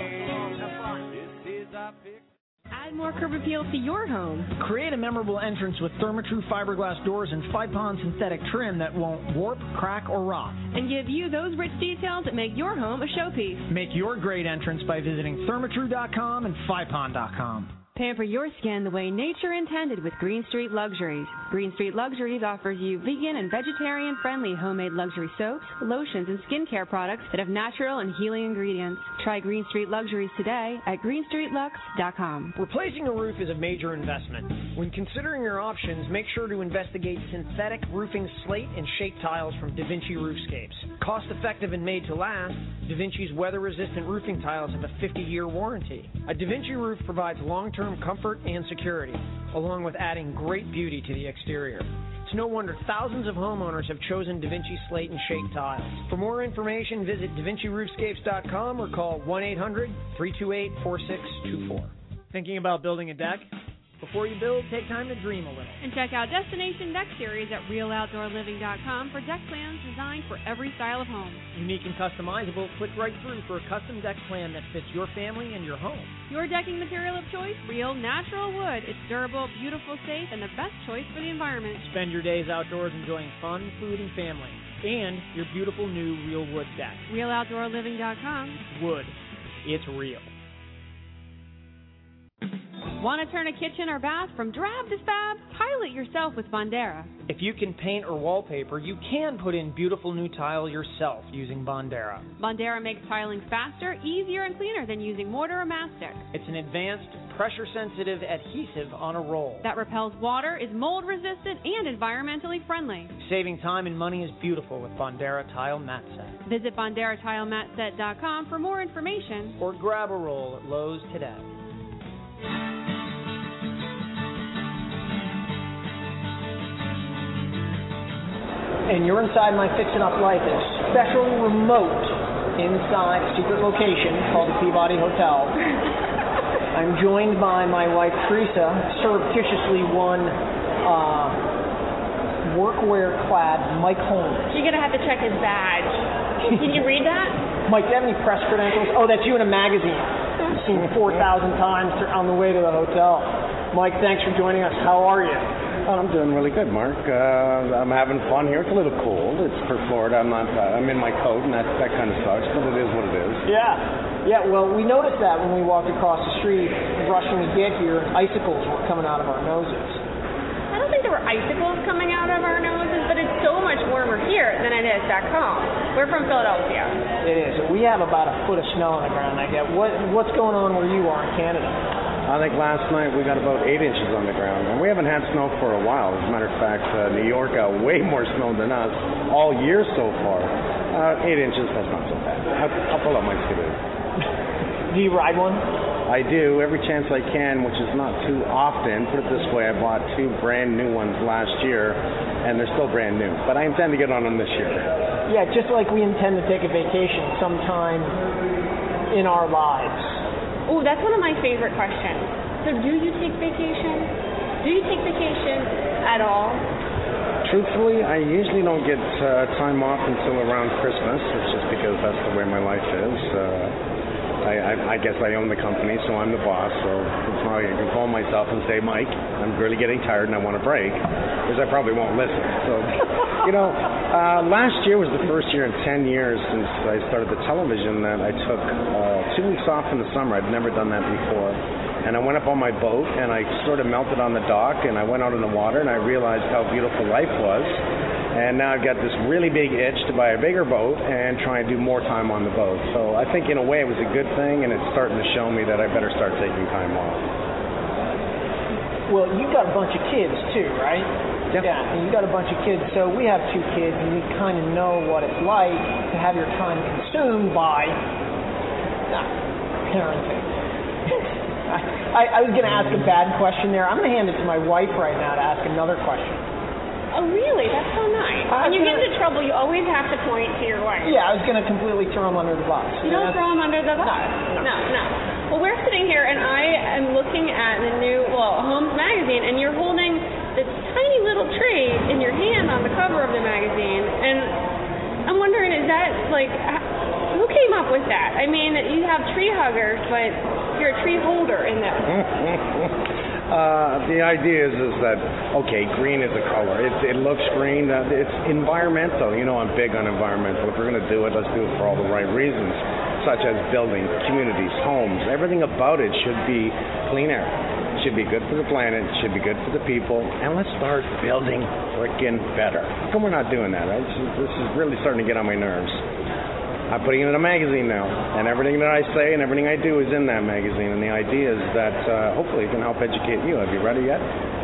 Add more curb appeal to your home. Create a memorable entrance with Therma-Tru fiberglass doors and Fipon synthetic trim that won't warp, crack, or rot. And give you those rich details that make your home a showpiece. Make your great entrance by visiting Therma-Tru dot com and Fipon dot com. Pamper your skin the way nature intended with Green Street Luxuries. Green Street Luxuries offers you vegan and vegetarian-friendly homemade luxury soaps, lotions, and skincare products that have natural and healing ingredients. Try Green Street Luxuries today at green street lux dot com. Replacing a roof is a major investment. When considering your options, make sure to investigate synthetic roofing slate and shake tiles from DaVinci Roofscapes. Cost-effective and made to last, DaVinci's weather-resistant roofing tiles have a fifty-year warranty. A DaVinci roof provides long-term comfort and security, along with adding great beauty to the exterior. It's no wonder thousands of homeowners have chosen DaVinci slate and shake tiles. For more information, visit Da Vinci Roofscapes dot com or call one eight hundred, three two eight, four six two four. Thinking about building a deck? Before you build, take time to dream a little. And check out Destination Deck Series at real outdoor living dot com for deck plans designed for every style of home. Unique and customizable, click right through for a custom deck plan that fits your family and your home. Your decking material of choice, real natural wood. It's durable, beautiful, safe, and the best choice for the environment. Spend your days outdoors enjoying fun, food, and family. And your beautiful new real wood deck. real outdoor living dot com. Wood. It's real. Want to turn a kitchen or bath from drab to fab? Pilot yourself with Bondera. If you can paint or wallpaper, you can put in beautiful new tile yourself using Bondera. Bondera makes tiling faster, easier, and cleaner than using mortar or mastic. It's an advanced, pressure-sensitive adhesive on a roll that repels water, is mold-resistant, and environmentally friendly. Saving time and money is beautiful with Bondera Tile Mat Set. Visit Bondera Tile Mat Set dot com for more information. Or grab a roll at Lowe's today. And you're inside My Fix It Up Life, a special remote inside a secret location called the Peabody Hotel. I'm joined by my wife Teresa, surreptitiously one uh, workwear-clad Mike Holmes. You're gonna have to check his badge. Can you read that? Mike, do you have any press credentials? Oh, that's you in a magazine. Seen four thousand times on the way to the hotel. Mike, thanks for joining us. How are you? Oh, I'm doing really good, Mark. Uh, I'm having fun here. It's a little cold. It's for Florida. I'm not. Uh, I'm in my coat, and that that kind of sucks, but it is what it is. Yeah, yeah. Well, we noticed that when we walked across the street, rushing to get here, icicles were coming out of our noses. I don't think there were icicles coming out of our noses, but it's so much warmer here than it is back home. We're from Philadelphia. It is. We have about a foot of snow on the ground. I get. What What's going on where you are in Canada? I think last night we got about eight inches on the ground, and we haven't had snow for a while. As a matter of fact, uh, New York got way more snow than us all year so far. Uh, eight inches, that's not so bad. I'll, I'll pull up my skidoo. Do you ride one? I do, every chance I can, which is not too often. Put it this way, I bought two brand new ones last year, and they're still brand new. But I intend to get on them this year. Yeah, just like we intend to take a vacation sometime in our lives. Oh, that's one of my favorite questions. So do you take vacation? Do you take vacation at all? Truthfully, I usually don't get uh, time off until around Christmas. It's just because that's the way my life is. Uh, I, I, I guess I own the company, so I'm the boss. So it's not like I can call myself and say, Mike, I'm really getting tired and I want a break, because I probably won't listen. So, you know, uh, last year was the first year in ten years since I started the television that I took uh, two weeks off in the summer. I'd never done that before. And I went up on my boat, and I sort of melted on the dock, and I went out in the water, and I realized how beautiful life was. And now I've got this really big itch to buy a bigger boat and try and do more time on the boat. So I think in a way it was a good thing, and it's starting to show me that I better start taking time off. Well, you've got a bunch of kids too, right? Yep. Yeah, and you got a bunch of kids. So we have two kids, and we kind of know what it's like to have your time consumed by nah, parenting. I, I was going to ask a bad question there. I'm going to hand it to my wife right now to ask another question. Oh, really? That's so nice. Uh, when you gonna, get into trouble, you always have to point to your wife. Yeah, I was going to completely throw him under the bus. You don't throw him under the bus. No, no, no. Well, we're sitting here, and I am looking at the new, well, Homes magazine, and you're holding this tiny little tree in your hand on the cover of the magazine, and I'm wondering, is that, like, who came up with that? I mean, you have tree huggers, but you're a tree holder in that. Uh, the idea is, is that, okay, green is a color. It, it looks green. Uh, it's environmental. You know, I'm big on environmental. If we're going to do it, let's do it for all the right reasons, such as building, communities, homes. Everything about it should be clean air. It should be good for the planet. It should be good for the people. And let's start building frickin' better. How come we're not doing that? Right? This is, this is really starting to get on my nerves. I'm putting it in a magazine now, and everything that I say and everything I do is in that magazine, and the idea is that uh, hopefully it can help educate you. Have you read it yet?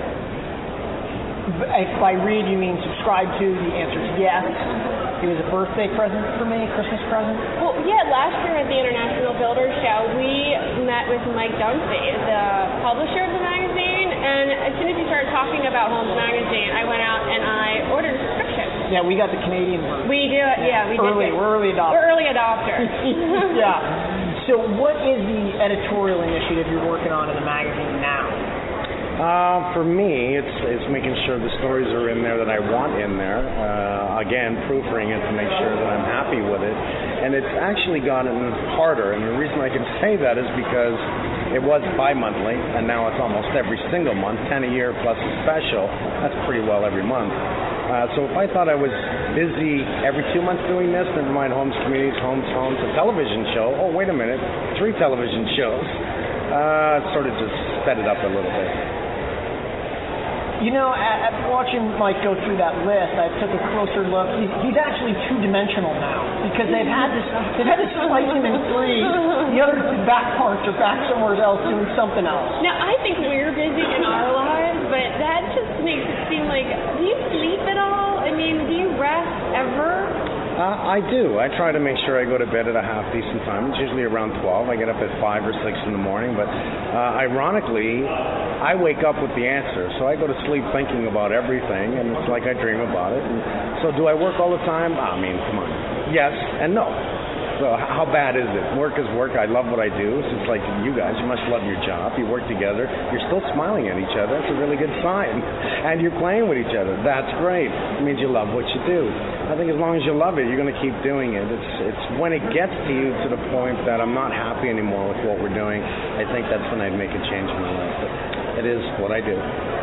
If by read you mean subscribe to, the answer is yes. It was a birthday present for me, a Christmas present. Well, yeah, last year at the International Builders Show, we met with Mike Dunphy, the publisher of the magazine, and as soon as he started talking about Homes magazine, I went out and I ordered a subscription. Yeah, we got the Canadian version. We do, yeah, we early, did. We're early adopters. We're early adopters. Yeah. So what is the editorial initiative you're working on in the magazine now? Uh, for me, it's it's making sure the stories are in there that I want in there. Uh, again, proofreading it to make sure that I'm happy with it. And it's actually gotten harder. And the reason I can say that is because it was bi-monthly, and now it's almost every single month, ten a year plus a special. That's pretty well every month. Uh, so if I thought I was busy every two months doing this, never mind Homes, Communities, Homes, Homes, a television show. Oh, wait a minute, three television shows. Uh, sort of just sped it up a little bit. You know, at, at watching Mike go through that list, I took a closer look. He's, he's actually two-dimensional now because they've had this, they've had to slice him in three. The other back parts are back somewhere else doing something else. Now, I think we're busy in our lives, but that just makes it seem like, do you sleep at all? I mean, do you rest ever? Uh, I do. I try to make sure I go to bed at a half decent time. It's usually around twelve. I get up at five or six in the morning. But uh, ironically, I wake up with the answer. So I go to sleep thinking about everything, and it's like I dream about it. And so do I work all the time? I mean, come on. Yes and no. So how bad is it? Work is work. I love what I do. It's just like you guys. You must love your job. You work together. You're still smiling at each other. That's a really good sign. And you're playing with each other. That's great. It means you love what you do. I think as long as you love it, you're going to keep doing it. It's it's when it gets to you to the point that I'm not happy anymore with what we're doing, I think that's when I'd make a change in my life. But it is what I do.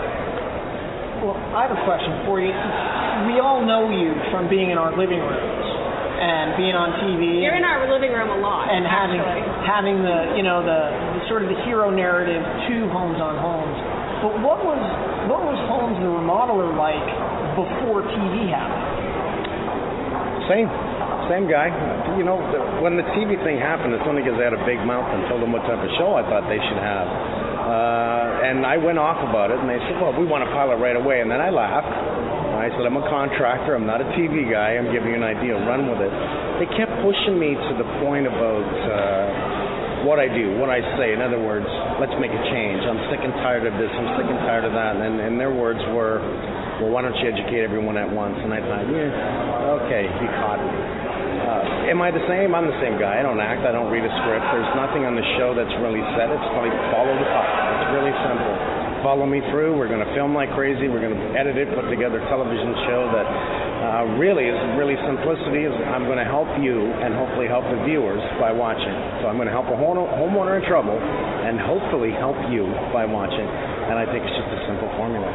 Well, I have a question for you. We all know you from being in our living rooms and being on T V. You're in our living room a lot. And having actually. having the you know the, the sort of the hero narrative to Homes on Homes. But what was what was Homes the Remodeler like before T V happened? Same. Same guy. You know, when the T V thing happened, it's only because they had a big mouth and told them what type of show I thought they should have. Uh, and I went off about it, and they said, well, we want a pilot right away. And then I laughed. I said, I'm a contractor. I'm not a T V guy. I'm giving you an idea. Run with it. They kept pushing me to the point about uh, what I do, what I say. In other words, let's make a change. I'm sick and tired of this. I'm sick and tired of that. And, and their words were, well, why don't you educate everyone at once? And I thought, yeah, okay, you caught me. Uh, am I the same? I'm the same guy. I don't act. I don't read a script. There's nothing on the show that's really set. It's like follow the puck. It's really simple. Follow me through. We're going to film like crazy. We're going to edit it, put together a television show that uh, really is really simplicity. Is I'm going to help you and hopefully help the viewers by watching. So I'm going to help a home- homeowner in trouble and hopefully help you by watching. And I think it's just a simple formula.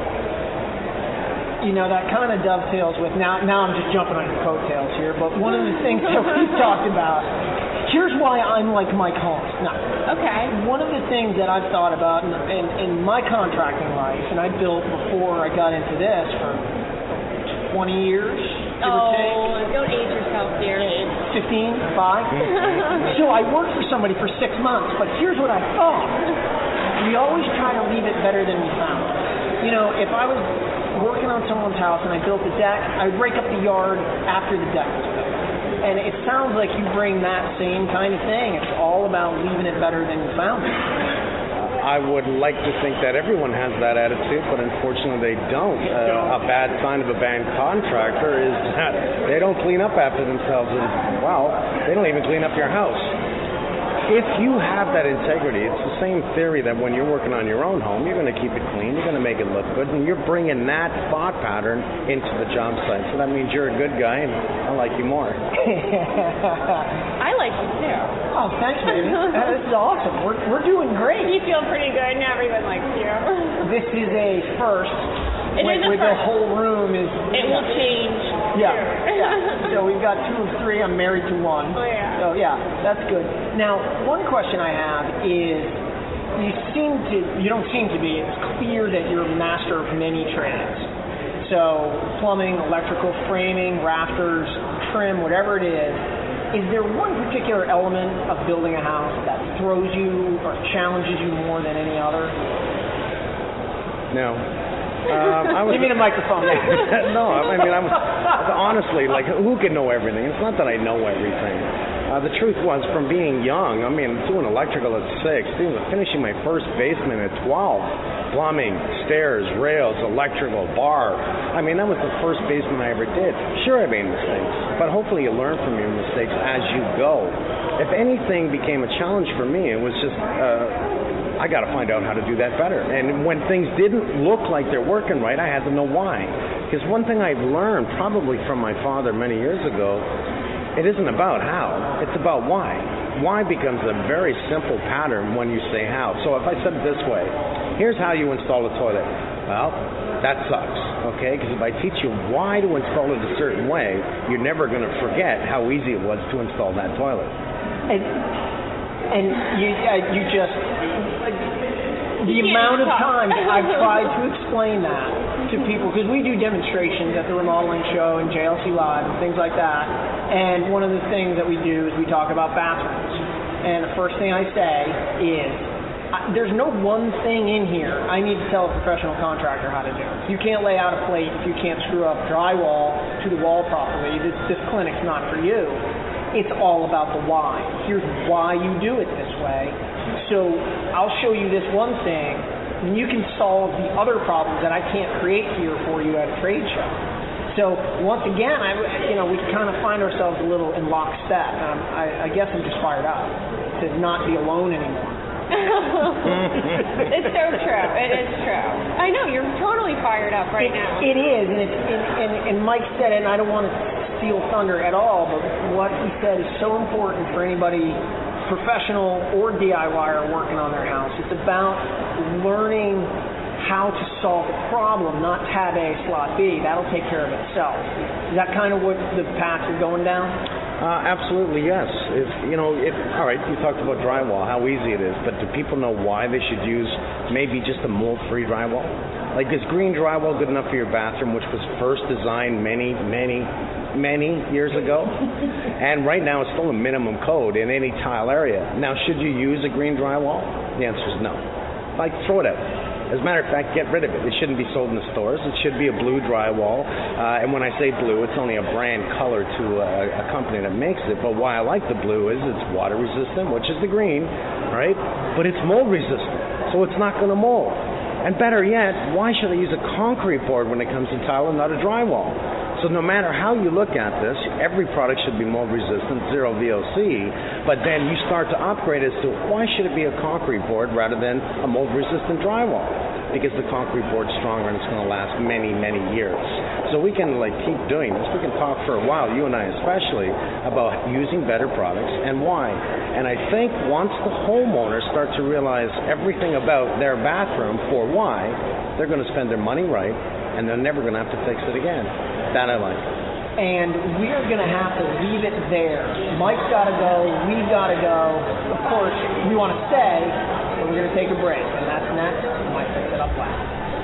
You know, that kind of dovetails with, now Now I'm just jumping on your coattails here, but one of the things that we've talked about here's why I'm like Mike Holmes. Now, Okay. one of the things that I've thought about in, in, in my contracting life, and I built before I got into this for twenty years, give or take. Oh, don't age yourself, dear. fifteen, five. So I worked for somebody for six months, but here's what I thought. We always try to leave it better than we found it. You know, if I was working on someone's house and I built a deck, I'd rake up the yard after the deck was built. And it sounds like you bring that same kind of thing. It's all about leaving it better than you found it. I would like to think that everyone has that attitude, but unfortunately they don't. Uh, a bad sign of a bad contractor is that they don't clean up after themselves, and, well, they don't even clean up your house. If you have that integrity, it's the same theory that when you're working on your own home, you're going to keep it clean, you're going to make it look good, and you're bringing that thought pattern into the job site. So that means you're a good guy, and I like you more. I like you too. Oh, thanks, baby. Uh, this is awesome. We're we're doing great. You feel pretty good, and everyone likes you. This is a first. It where, is a where first. the whole room is. It will change. Yeah. yeah. So we've got two of three. I'm married to one. Oh, yeah. So yeah, that's good. Now, one question I have is, you seem to, you don't seem to be. It's clear that you're a master of many trades. So plumbing, electrical, framing, rafters, trim, whatever it is. Is there one particular element of building a house that throws you or challenges you more than any other? No. Um, I was, Give me the microphone. No, I mean, I was, honestly, like, who can know everything? It's not that I know everything. Uh, the truth was, from being young, I mean, doing electrical at six, doing, finishing my first basement at twelve, plumbing, stairs, rails, electrical, bar. I mean, that was the first basement I ever did. Sure, I made mistakes, but hopefully you learn from your mistakes as you go. If anything became a challenge for me, it was just... Uh, I got to find out how to do that better. And when things didn't look like they're working right, I had to know why. Because one thing I've learned probably from my father many years ago, it isn't about how, it's about why. Why becomes a very simple pattern when you say how. So if I said it this way, here's how you install a toilet. Well, that sucks, okay? Because if I teach you why to install it a certain way, you're never going to forget how easy it was to install that toilet. And, and you, uh, you just... The amount of times I've tried to explain that to people, because we do demonstrations at the remodeling show and J L C Live and things like that, and one of the things that we do is we talk about bathrooms. And the first thing I say is, I, there's no one thing in here I need to tell a professional contractor how to do. You can't lay out a plate if you can't screw up drywall to the wall properly. This, this clinic's not for you. It's all about the why. Here's why you do it this way. So I'll show you this one thing, and you can solve the other problems that I can't create here for you at a trade show. So once again, I, you know, we kind of find ourselves a little in lockstep, and I'm, I, I guess I'm just fired up to not be alone anymore. It's so true. It is true. I know, you're totally fired up right it, now. It is, and, it's, and, and, and Mike said it, and I don't want to steal thunder at all, but what he said is so important for anybody, professional or D I Y er, working on their house. It's about learning how to solve a problem, not tab A, slot B. That'll take care of itself. Is that kind of what the path you're going down? Uh, absolutely, yes. If you know, if, all right, you talked about drywall, how easy it is, but do people know why they should use maybe just a mold-free drywall? Like, is green drywall good enough for your bathroom, which was first designed many, many, many years ago? And right now it's still a minimum code in any tile area. Now, should you use a green drywall? The answer is no. Like, throw it out. As a matter of fact, get rid of it. It shouldn't be sold in the stores. It should be a blue drywall. Uh, and when I say blue, it's only a brand color to a, a company that makes it. But why I like the blue is it's water resistant, which is the green, right? But it's mold resistant, so it's not going to mold. And better yet, why should I use a concrete board when it comes to tile and not a drywall? So no matter how you look at this, every product should be mold resistant, zero V O C, but then you start to upgrade as to why should it be a concrete board rather than a mold resistant drywall? Because the concrete board's stronger and it's going to last many, many years. So we can like keep doing this. We can talk for a while, you and I especially, about using better products and why. And I think once the homeowners start to realize everything about their bathroom for why, they're going to spend their money right, and they're never going to have to fix it again. That I like. and we're going to have to leave it there. Mike's got to go. We've got to go. Of course, we want to stay, but we're going to take a break, and that's next. Mike Fix It Up Live.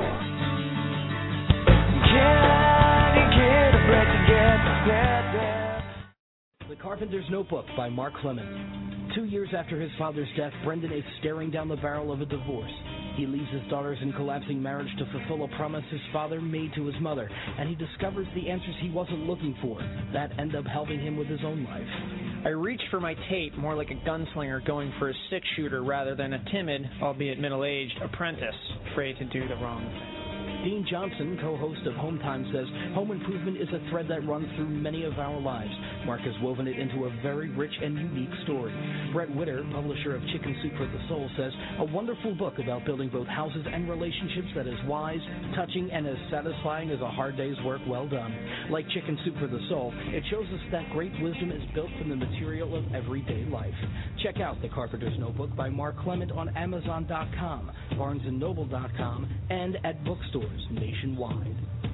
The Carpenter's Notebook by Mark Clemens. Two years after his father's death, Brendan is staring down the barrel of a divorce. He leaves his daughters in collapsing marriage to fulfill a promise his father made to his mother, and he discovers the answers he wasn't looking for that end up helping him with his own life. I reached for my tape more like a gunslinger going for a six-shooter rather than a timid, albeit middle-aged, apprentice afraid to do the wrong thing. Dean Johnson, co-host of Home Time, says home improvement is a thread that runs through many of our lives. Mark has woven it into a very rich and unique story. Brett Witter, publisher of Chicken Soup for the Soul, says a wonderful book about building both houses and relationships that is wise, touching, and as satisfying as a hard day's work well done. Like Chicken Soup for the Soul, it shows us that great wisdom is built from the material of everyday life. Check out The Carpenter's Notebook by Mark Clement on Amazon dot com, Barnes and Noble dot com, and at bookstores nationwide.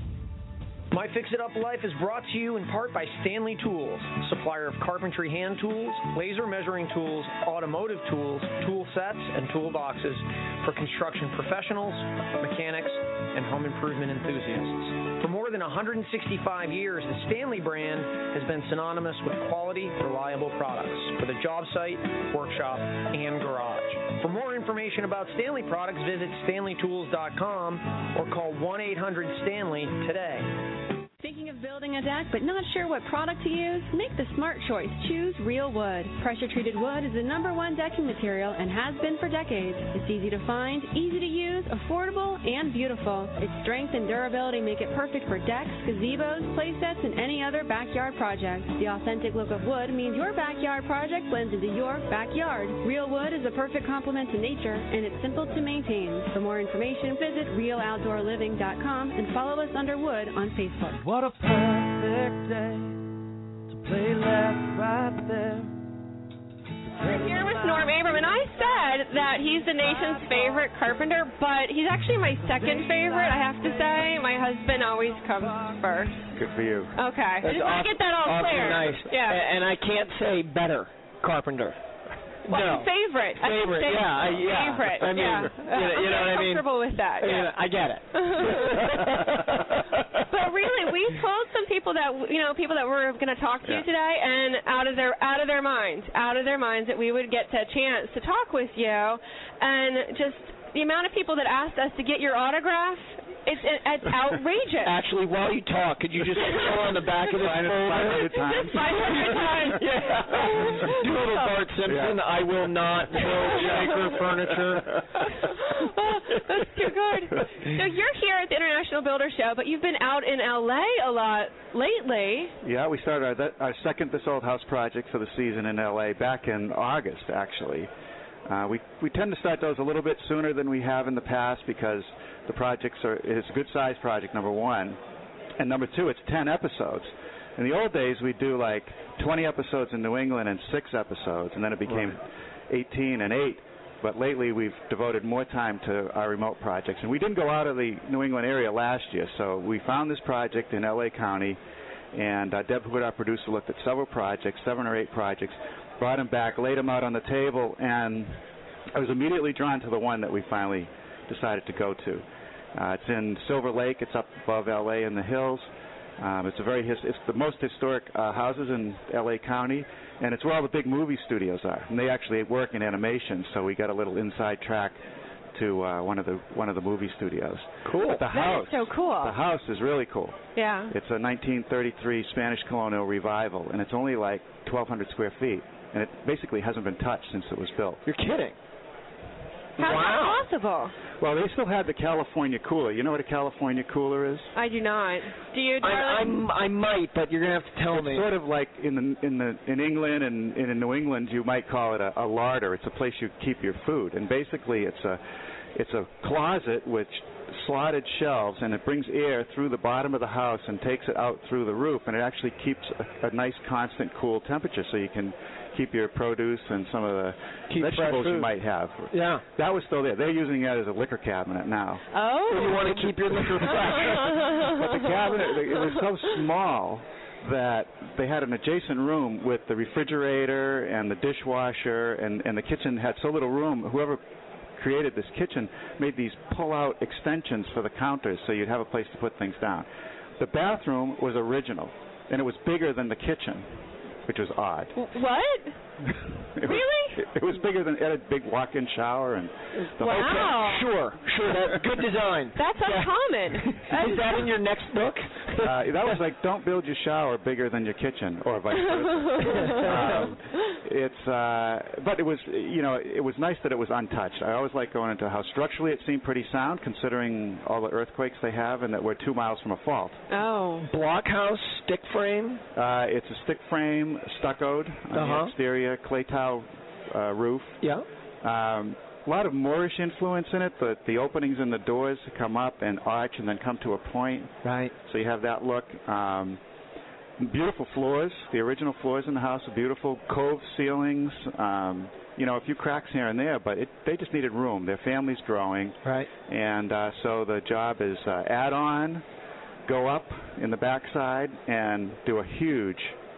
My Fix It Up Life is brought to you in part by Stanley Tools, supplier of carpentry hand tools, laser measuring tools, automotive tools, tool sets, and toolboxes for construction professionals, mechanics, and home improvement enthusiasts. For more than one hundred sixty-five years, the Stanley brand has been synonymous with quality, reliable products for the job site, workshop, and garage. For more information about Stanley products, visit stanley tools dot com or call one eight hundred Stanley today. Thinking of building a deck but not sure what product to use? Make the smart choice. Choose Real Wood. Pressure-treated wood is the number one decking material and has been for decades. It's easy to find, easy to use, affordable, and beautiful. Its strength and durability make it perfect for decks, gazebos, play sets, and any other backyard project. The authentic look of wood means your backyard project blends into your backyard. Real Wood is a perfect complement to nature, and it's simple to maintain. For more information, visit real outdoor living dot com and follow us under Wood on Facebook. What a perfect day to play left right there. We're here with Norm Abram, and I said that he's the nation's favorite carpenter, but he's actually my second favorite, I have to say. My husband always comes first. Good for you. Okay. That's I just want to get that all awfully clear. nice. Yeah. And I can't say better carpenter. Well, no. favorite. I Favorite, say yeah, I- yeah. Favorite, I mean, yeah. you know- you know I'm what I mean? comfortable with that, yeah. I get it. But really, we told some people that you know people that were going to talk to Yeah. you today, and out of their out of their minds, out of their minds that we would get a chance to talk with you, and just the amount of people that asked us to get your autograph. It's it's outrageous. Actually, while you talk, could you just go on the back of this Sign it five hundred times. five hundred times. Yeah. Do a little Bart Simpson. Yeah. I will not build shaker furniture. Oh, that's too good. So you're here at the International Builder Show, but you've been out in L A a lot lately. Yeah, we started our, that, our second This Old House project for the season in L A back in August, actually. Uh, we we tend to start those a little bit sooner than we have in the past because the projects are it's a good size project, number one, and number two, it's ten episodes. In the old days, we'd do like twenty episodes in New England and six episodes, and then it became Right. eighteen and eight. But lately, we've devoted more time to our remote projects, and we didn't go out of the New England area last year, so we found this project in L A County, and uh, Deb Hood, our producer, looked at several projects, seven or eight projects, brought them back, laid them out on the table, and I was immediately drawn to the one that we finally decided to go to. Uh, it's in Silver Lake. It's up above L A in the hills. Um, it's a very his- it's the most historic uh, houses in L A County, and it's where all the big movie studios are. And they actually work in animation, so we got a little inside track to uh, one of the one of the movie studios. Cool. But the That house, is so cool. the house is really cool. Yeah. It's a nineteen thirty-three Spanish colonial revival, and it's only like twelve hundred square feet, and it basically hasn't been touched since it was built. You're kidding. How's Wow. that possible? Well, they still have the California cooler. You know what a California cooler is? I do not. Do you, I, darling? I'm, I might, but you're gonna have to tell It's me. sort of like in the in the in England and, and in New England, you might call it a, a larder. It's a place you keep your food, and basically it's a it's a closet with slotted shelves, and it brings air through the bottom of the house and takes it out through the roof, and it actually keeps a, a nice constant cool temperature, so you can keep your produce and some of the Keep fresh vegetables you food. might have. Yeah. That was still there. They're using that as a liquor cabinet now. Oh. So you want to keep your liquor fresh. But the cabinet, it was so small that they had an adjacent room with the refrigerator and the dishwasher, and, and the kitchen had so little room. Whoever created this kitchen made these pull-out extensions for the counters so you'd have a place to put things down. The bathroom was original, and it was bigger than the kitchen, which was odd. What? It really? Was, it, it was bigger than it had a big walk-in shower and. The wow. Okay. Sure, sure. That's good design. That's uncommon. Is that in your next book? Uh, that was like, don't build your shower bigger than your kitchen, or vice versa. um, it's, uh, but it was, you know, it was nice that it was untouched. I always like going into a house. Structurally, it seemed pretty sound, considering all the earthquakes they have, and that we're two miles from a fault. Oh. Block house, stick frame. Uh, it's a stick frame, stuccoed on uh-huh. the exterior, clay tile uh, roof. Yeah. Um, a lot of Moorish influence in it. The the openings in the doors come up and arch and then come to a point. Right. So you have that look. Um, beautiful floors. The original floors in the house are beautiful. Cove ceilings. Um, you know, a few cracks here and there, but it, they just needed room. Their family's growing. Right. And uh, so the job is uh, add on, go up in the backside, and do a huge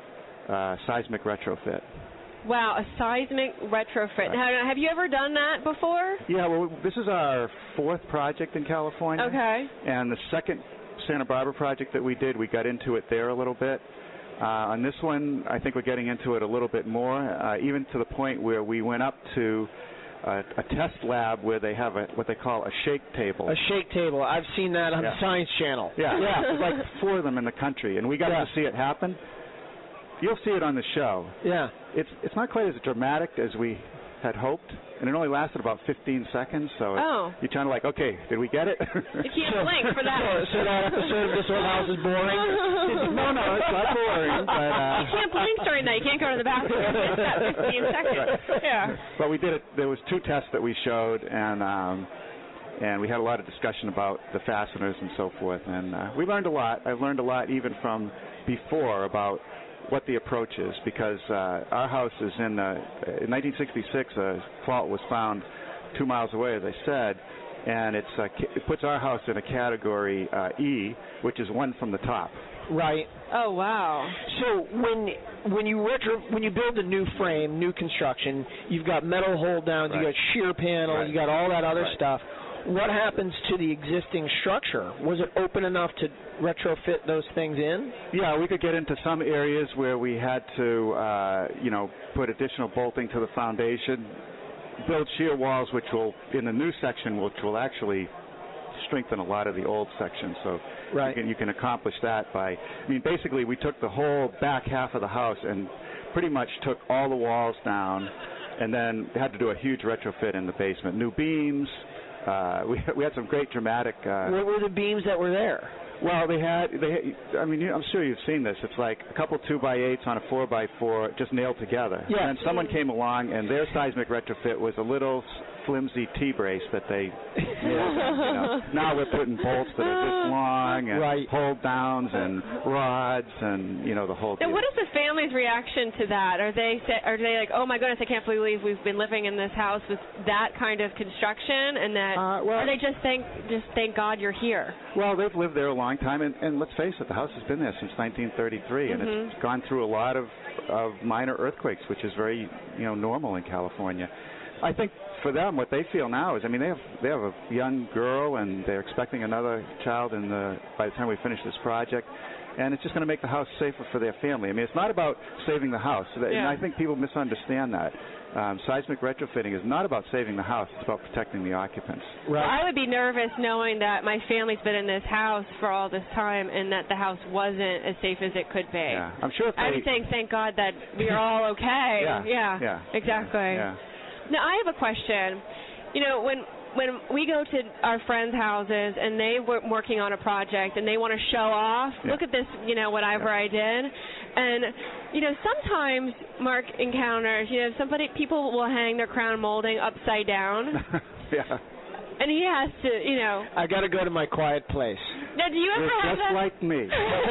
uh, seismic retrofit. Wow, a seismic retrofit. Now, have you ever done that before? Yeah, well, this is our fourth project in California. Okay. And the second Santa Barbara project that we did, we got into it there a little bit. Uh, on this one, I think we're getting into it a little bit more, uh, even to the point where we went up to uh, a test lab where they have a, what they call a shake table. A shake table. I've seen that on yeah. the Science Channel. Yeah, yeah. There's like four of them in the country, and we got yeah. to see it happen. You'll see it on the show. Yeah. It's it's not quite as dramatic as we had hoped, and it only lasted about fifteen seconds, so oh. you're trying to like, okay, did we get it? You can't blink for that. So, so that episode of This Old House is boring? No, no, it's not boring. But, uh, you can't blink during that. You can't go to the bathroom. It's that fifteen seconds. Yeah. But we did it. There was two tests that we showed, and um, and we had a lot of discussion about the fasteners and so forth, and uh, we learned a lot. I've learned a lot even from before about what the approach is, because uh, our house is in, uh, in nineteen sixty-six, a fault was found two miles away, as I said, and it's uh, it puts our house in a category uh, E, which is one from the top. Right. Oh wow. So when when you retro when you build a new frame, new construction, you've got metal hold downs, right. you got shear panels, right. you got all that other right. stuff. What happens to the existing structure? Was it open enough to retrofit those things in? Yeah, we could get into some areas where we had to, uh, you know, put additional bolting to the foundation, build shear walls, which will, in the new section, which will actually strengthen a lot of the old sections. So right. you can, you can accomplish that by, I mean, basically we took the whole back half of the house and pretty much took all the walls down, and then had to do a huge retrofit in the basement. New beams. Uh, we we had some great dramatic. Uh, what were the beams that were there? Well, they had they. I mean, I'm sure you've seen this. It's like a couple two by eights on a four by four, just nailed together. Yeah. And someone came along, and their seismic retrofit was a little flimsy T-brace that they. You know, now we're putting bolts that are this long and right. hold downs and rods and you know the whole. And deal. what is the family's reaction to that? Are they are they like, oh my goodness, I can't believe we've been living in this house with that kind of construction, and that uh, well, are they just thank just thank God you're here? Well, they've lived there a long time, and, and let's face it, the house has been there since nineteen thirty-three, and mm-hmm. it's gone through a lot of of minor earthquakes, which is very you know normal in California. I think for them, what they feel now is, I mean, they have they have a young girl, and they're expecting another child in the by the time we finish this project, and it's just going to make the house safer for their family. I mean, it's not about saving the house, yeah. and I think people misunderstand that. Um, seismic retrofitting is not about saving the house; it's about protecting the occupants. Right. Well, I would be nervous knowing that my family's been in this house for all this time, and that the house wasn't as safe as it could be. Yeah, I'm sure. If I they, would think, thank God that we're all okay. yeah, yeah, yeah, exactly. Yeah. Now, I have a question. You know, when when we go to our friends' houses and they were working on a project and they want to show off, yeah. look at this, you know, whatever yeah. I did. And, you know, sometimes Mark encounters, you know, somebody, people will hang their crown molding upside down. yeah. And he has to, you know. I got to go to my quiet place. Now, do you ever You're have just that? like me.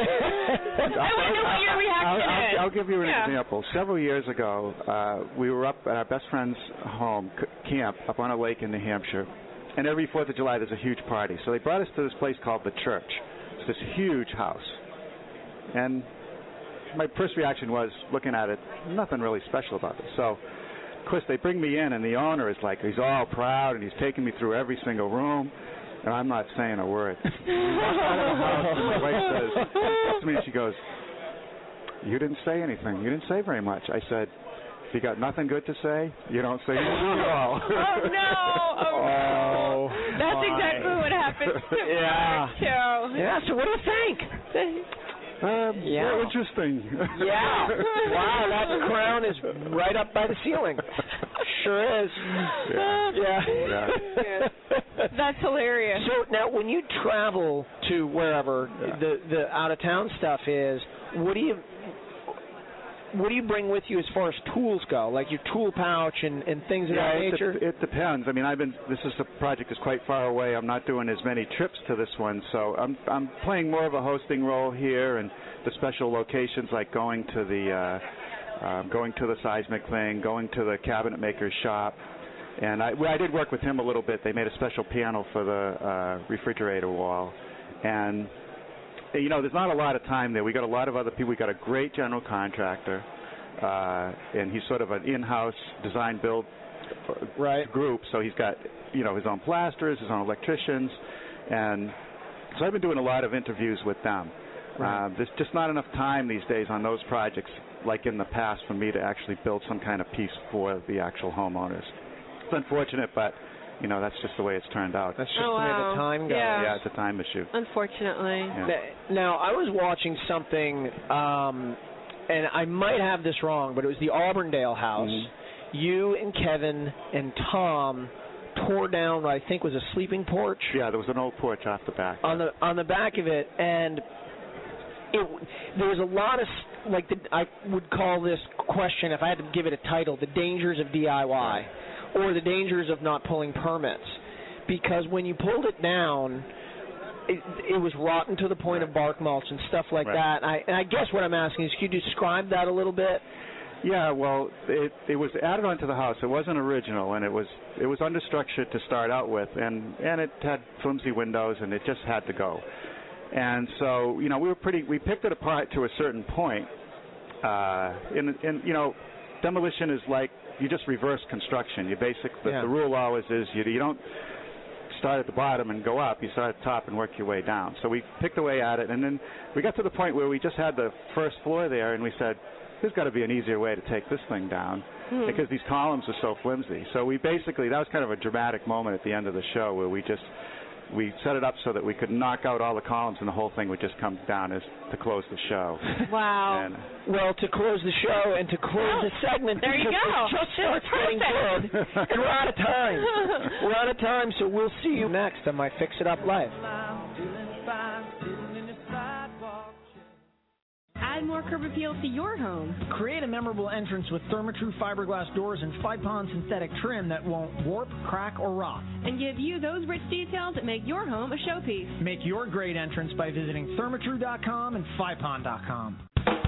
I want to know what your reaction I'll, I'll, is. I'll give you an yeah. example. Several years ago, uh, we were up at our best friend's home c- camp up on a lake in New Hampshire, and every Fourth of July there's a huge party. So they brought us to this place called the Church. It's this huge house, and my first reaction was, looking at it, nothing really special about this. So, of course, they bring me in, and the owner is like, he's all proud, and he's taking me through every single room, and I'm not saying a word. And my wife says to me, she goes, "You didn't say anything. You didn't say very much." I said, "If you got nothing good to say, you don't say anything at all." Oh, no. Oh, oh no. That's my. exactly what happens to yeah. Mark, too. Yeah, so what do you think? Um, yeah. Very interesting. Yeah. Wow, that crown is right up by the ceiling. Sure is. Yeah. Yeah. yeah. That's hilarious. So now, when you travel to wherever yeah. the the out of town stuff is, what do you what do you bring with you as far as tools go, like your tool pouch and, and things of yeah, that it nature? De- it depends. I mean, I've been. This is a project is quite far away. I'm not doing as many trips to this one, so I'm I'm playing more of a hosting role here, and the special locations like going to the uh, uh, going to the seismic thing, going to the cabinet maker's shop, and I well, I did work with him a little bit. They made a special piano for the uh, refrigerator wall, and you know, there's not a lot of time there. We got a lot of other people. We got a great general contractor, uh, and he's sort of an in-house design build right. group. So he's got, you know, his own plasterers, his own electricians, and so I've been doing a lot of interviews with them. Right. Uh, there's just not enough time these days on those projects, like in the past, for me to actually build some kind of piece for the actual homeowners. It's unfortunate, but you know, that's just the way it's turned out. That's just oh, the way wow. the time goes. Yeah. yeah, it's a time issue. Unfortunately. Yeah. Now, I was watching something, um, and I might have this wrong, but it was the Auburndale house. Mm-hmm. You and Kevin and Tom tore down what I think was a sleeping porch. Yeah, there was an old porch off the back. On the on the back of it, and it there was a lot of, like, the, I would call this question, if I had to give it a title, the dangers of D I Y. Right. Or the dangers of not pulling permits, because when you pulled it down, it, it was rotten to the point right. of bark mulch and stuff like right. that. And I, and I guess what I'm asking is, could you describe that a little bit? Yeah, well, it it was added onto the house. It wasn't original, and it was it was understructured to start out with, and and it had flimsy windows, and it just had to go. And so, you know, we were pretty. We picked it apart to a certain point. Uh, in in you know, demolition is like, you just reverse construction. You basically, yeah. the rule always is you, you don't start at the bottom and go up. You start at the top and work your way down. So we picked away at it, and then we got to the point where we just had the first floor there, and we said, there's got to be an easier way to take this thing down, mm-hmm. because these columns are so flimsy. So we basically, that was kind of a dramatic moment at the end of the show where we just, we set it up so that we could knock out all the columns and the whole thing would just come down as to close the show. Wow. And, well, to close the show and to close oh, the segment, there you go. It just starts getting good, and we're out of time. We're out of time, so we'll see you next on My Fix It Up Life. Add more curb appeal to your home. Create a memorable entrance with Therma-Tru fiberglass doors and Fypon synthetic trim that won't warp, crack, or rot. And give you those rich details that make your home a showpiece. Make your great entrance by visiting Thermatru dot com and Fypon dot com.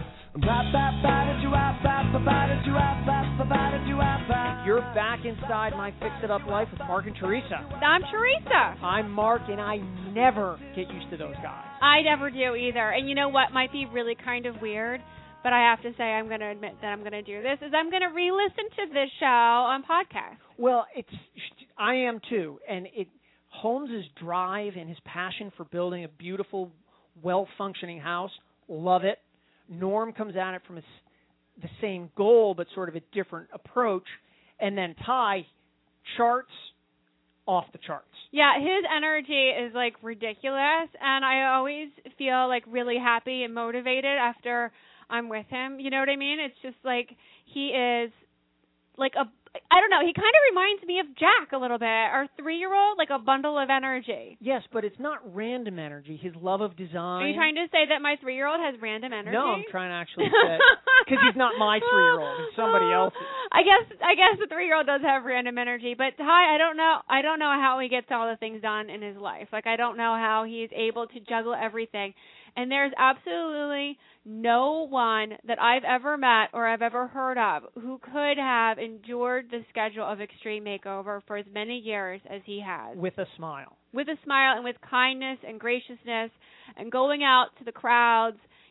You're back inside My Fix It Up Life with Mark and Teresa. I'm Teresa. I'm Mark, and I never get used to those guys. I never do either. And you know what might be really kind of weird, but I have to say I'm going to admit that I'm going to do this, is I'm going to re-listen to this show on podcast. Well, it's I am too, and it Holmes's drive and his passion for building a beautiful, well-functioning house, love it. Norm comes at it from a, the same goal, but sort of a different approach. And then Ty, charts off the charts. Yeah, his energy is like ridiculous, and I always feel like really happy and motivated after I'm with him. You know what I mean? It's just like he is like a, I don't know, he kind of reminds me of Jack a little bit, our three-year-old, like a bundle of energy. Yes, but it's not random energy. His love of design. Are you trying to say that my three-year-old has random energy? No, I'm trying to actually say, because he's not my three-year-old, he's somebody else's. I guess I guess the three-year-old does have random energy, but Ty, I don't know. I don't know how he gets all the things done in his life. Like I don't know how he's able to juggle everything. And there's absolutely no one that I've ever met or I've ever heard of who could have endured the schedule of Extreme Makeover for as many years as he has. With a smile. With a smile and with kindness and graciousness and going out to the crowds,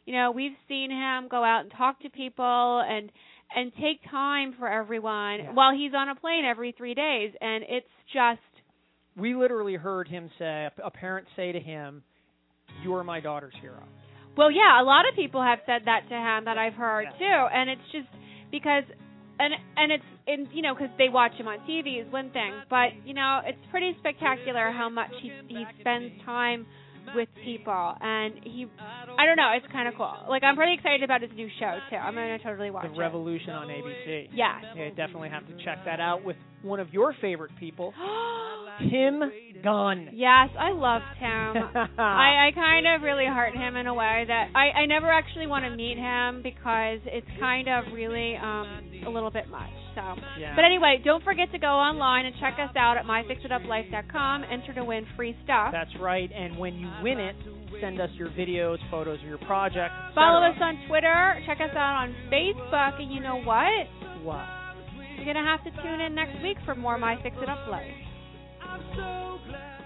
You know, we've seen him go out and talk to people and and take time for everyone yeah. while he's on a plane every three days, and it's just. We literally heard him say, a parent say to him, "You're my daughter's hero." Well, yeah, a lot of people have said that to him that I've heard yeah. too, and it's just because, and and it's in you know because they watch him on T V is one thing, but you know it's pretty spectacular how much he he spends time with people, and he, I don't know, it's kind of cool. Like, I'm pretty excited about his new show too. I'm gonna totally watch it. The Revolution on A B C. Yes. Yeah, definitely have to check that out with one of your favorite people, Tim Gunn. Yes, I love Tim. I, I kind of really heart him in a way that I, I never actually want to meet him because it's kind of really um, a little bit much. So, yeah. But anyway, don't forget to go online and check us out at my fix it up life dot com. Enter to win free stuff. That's right. And when you win it, send us your videos, photos of your project. Follow us on Twitter. Check us out on Facebook. And you know what? What? You're going to have to tune in next week for more My Fix It Up Life. I'm so glad.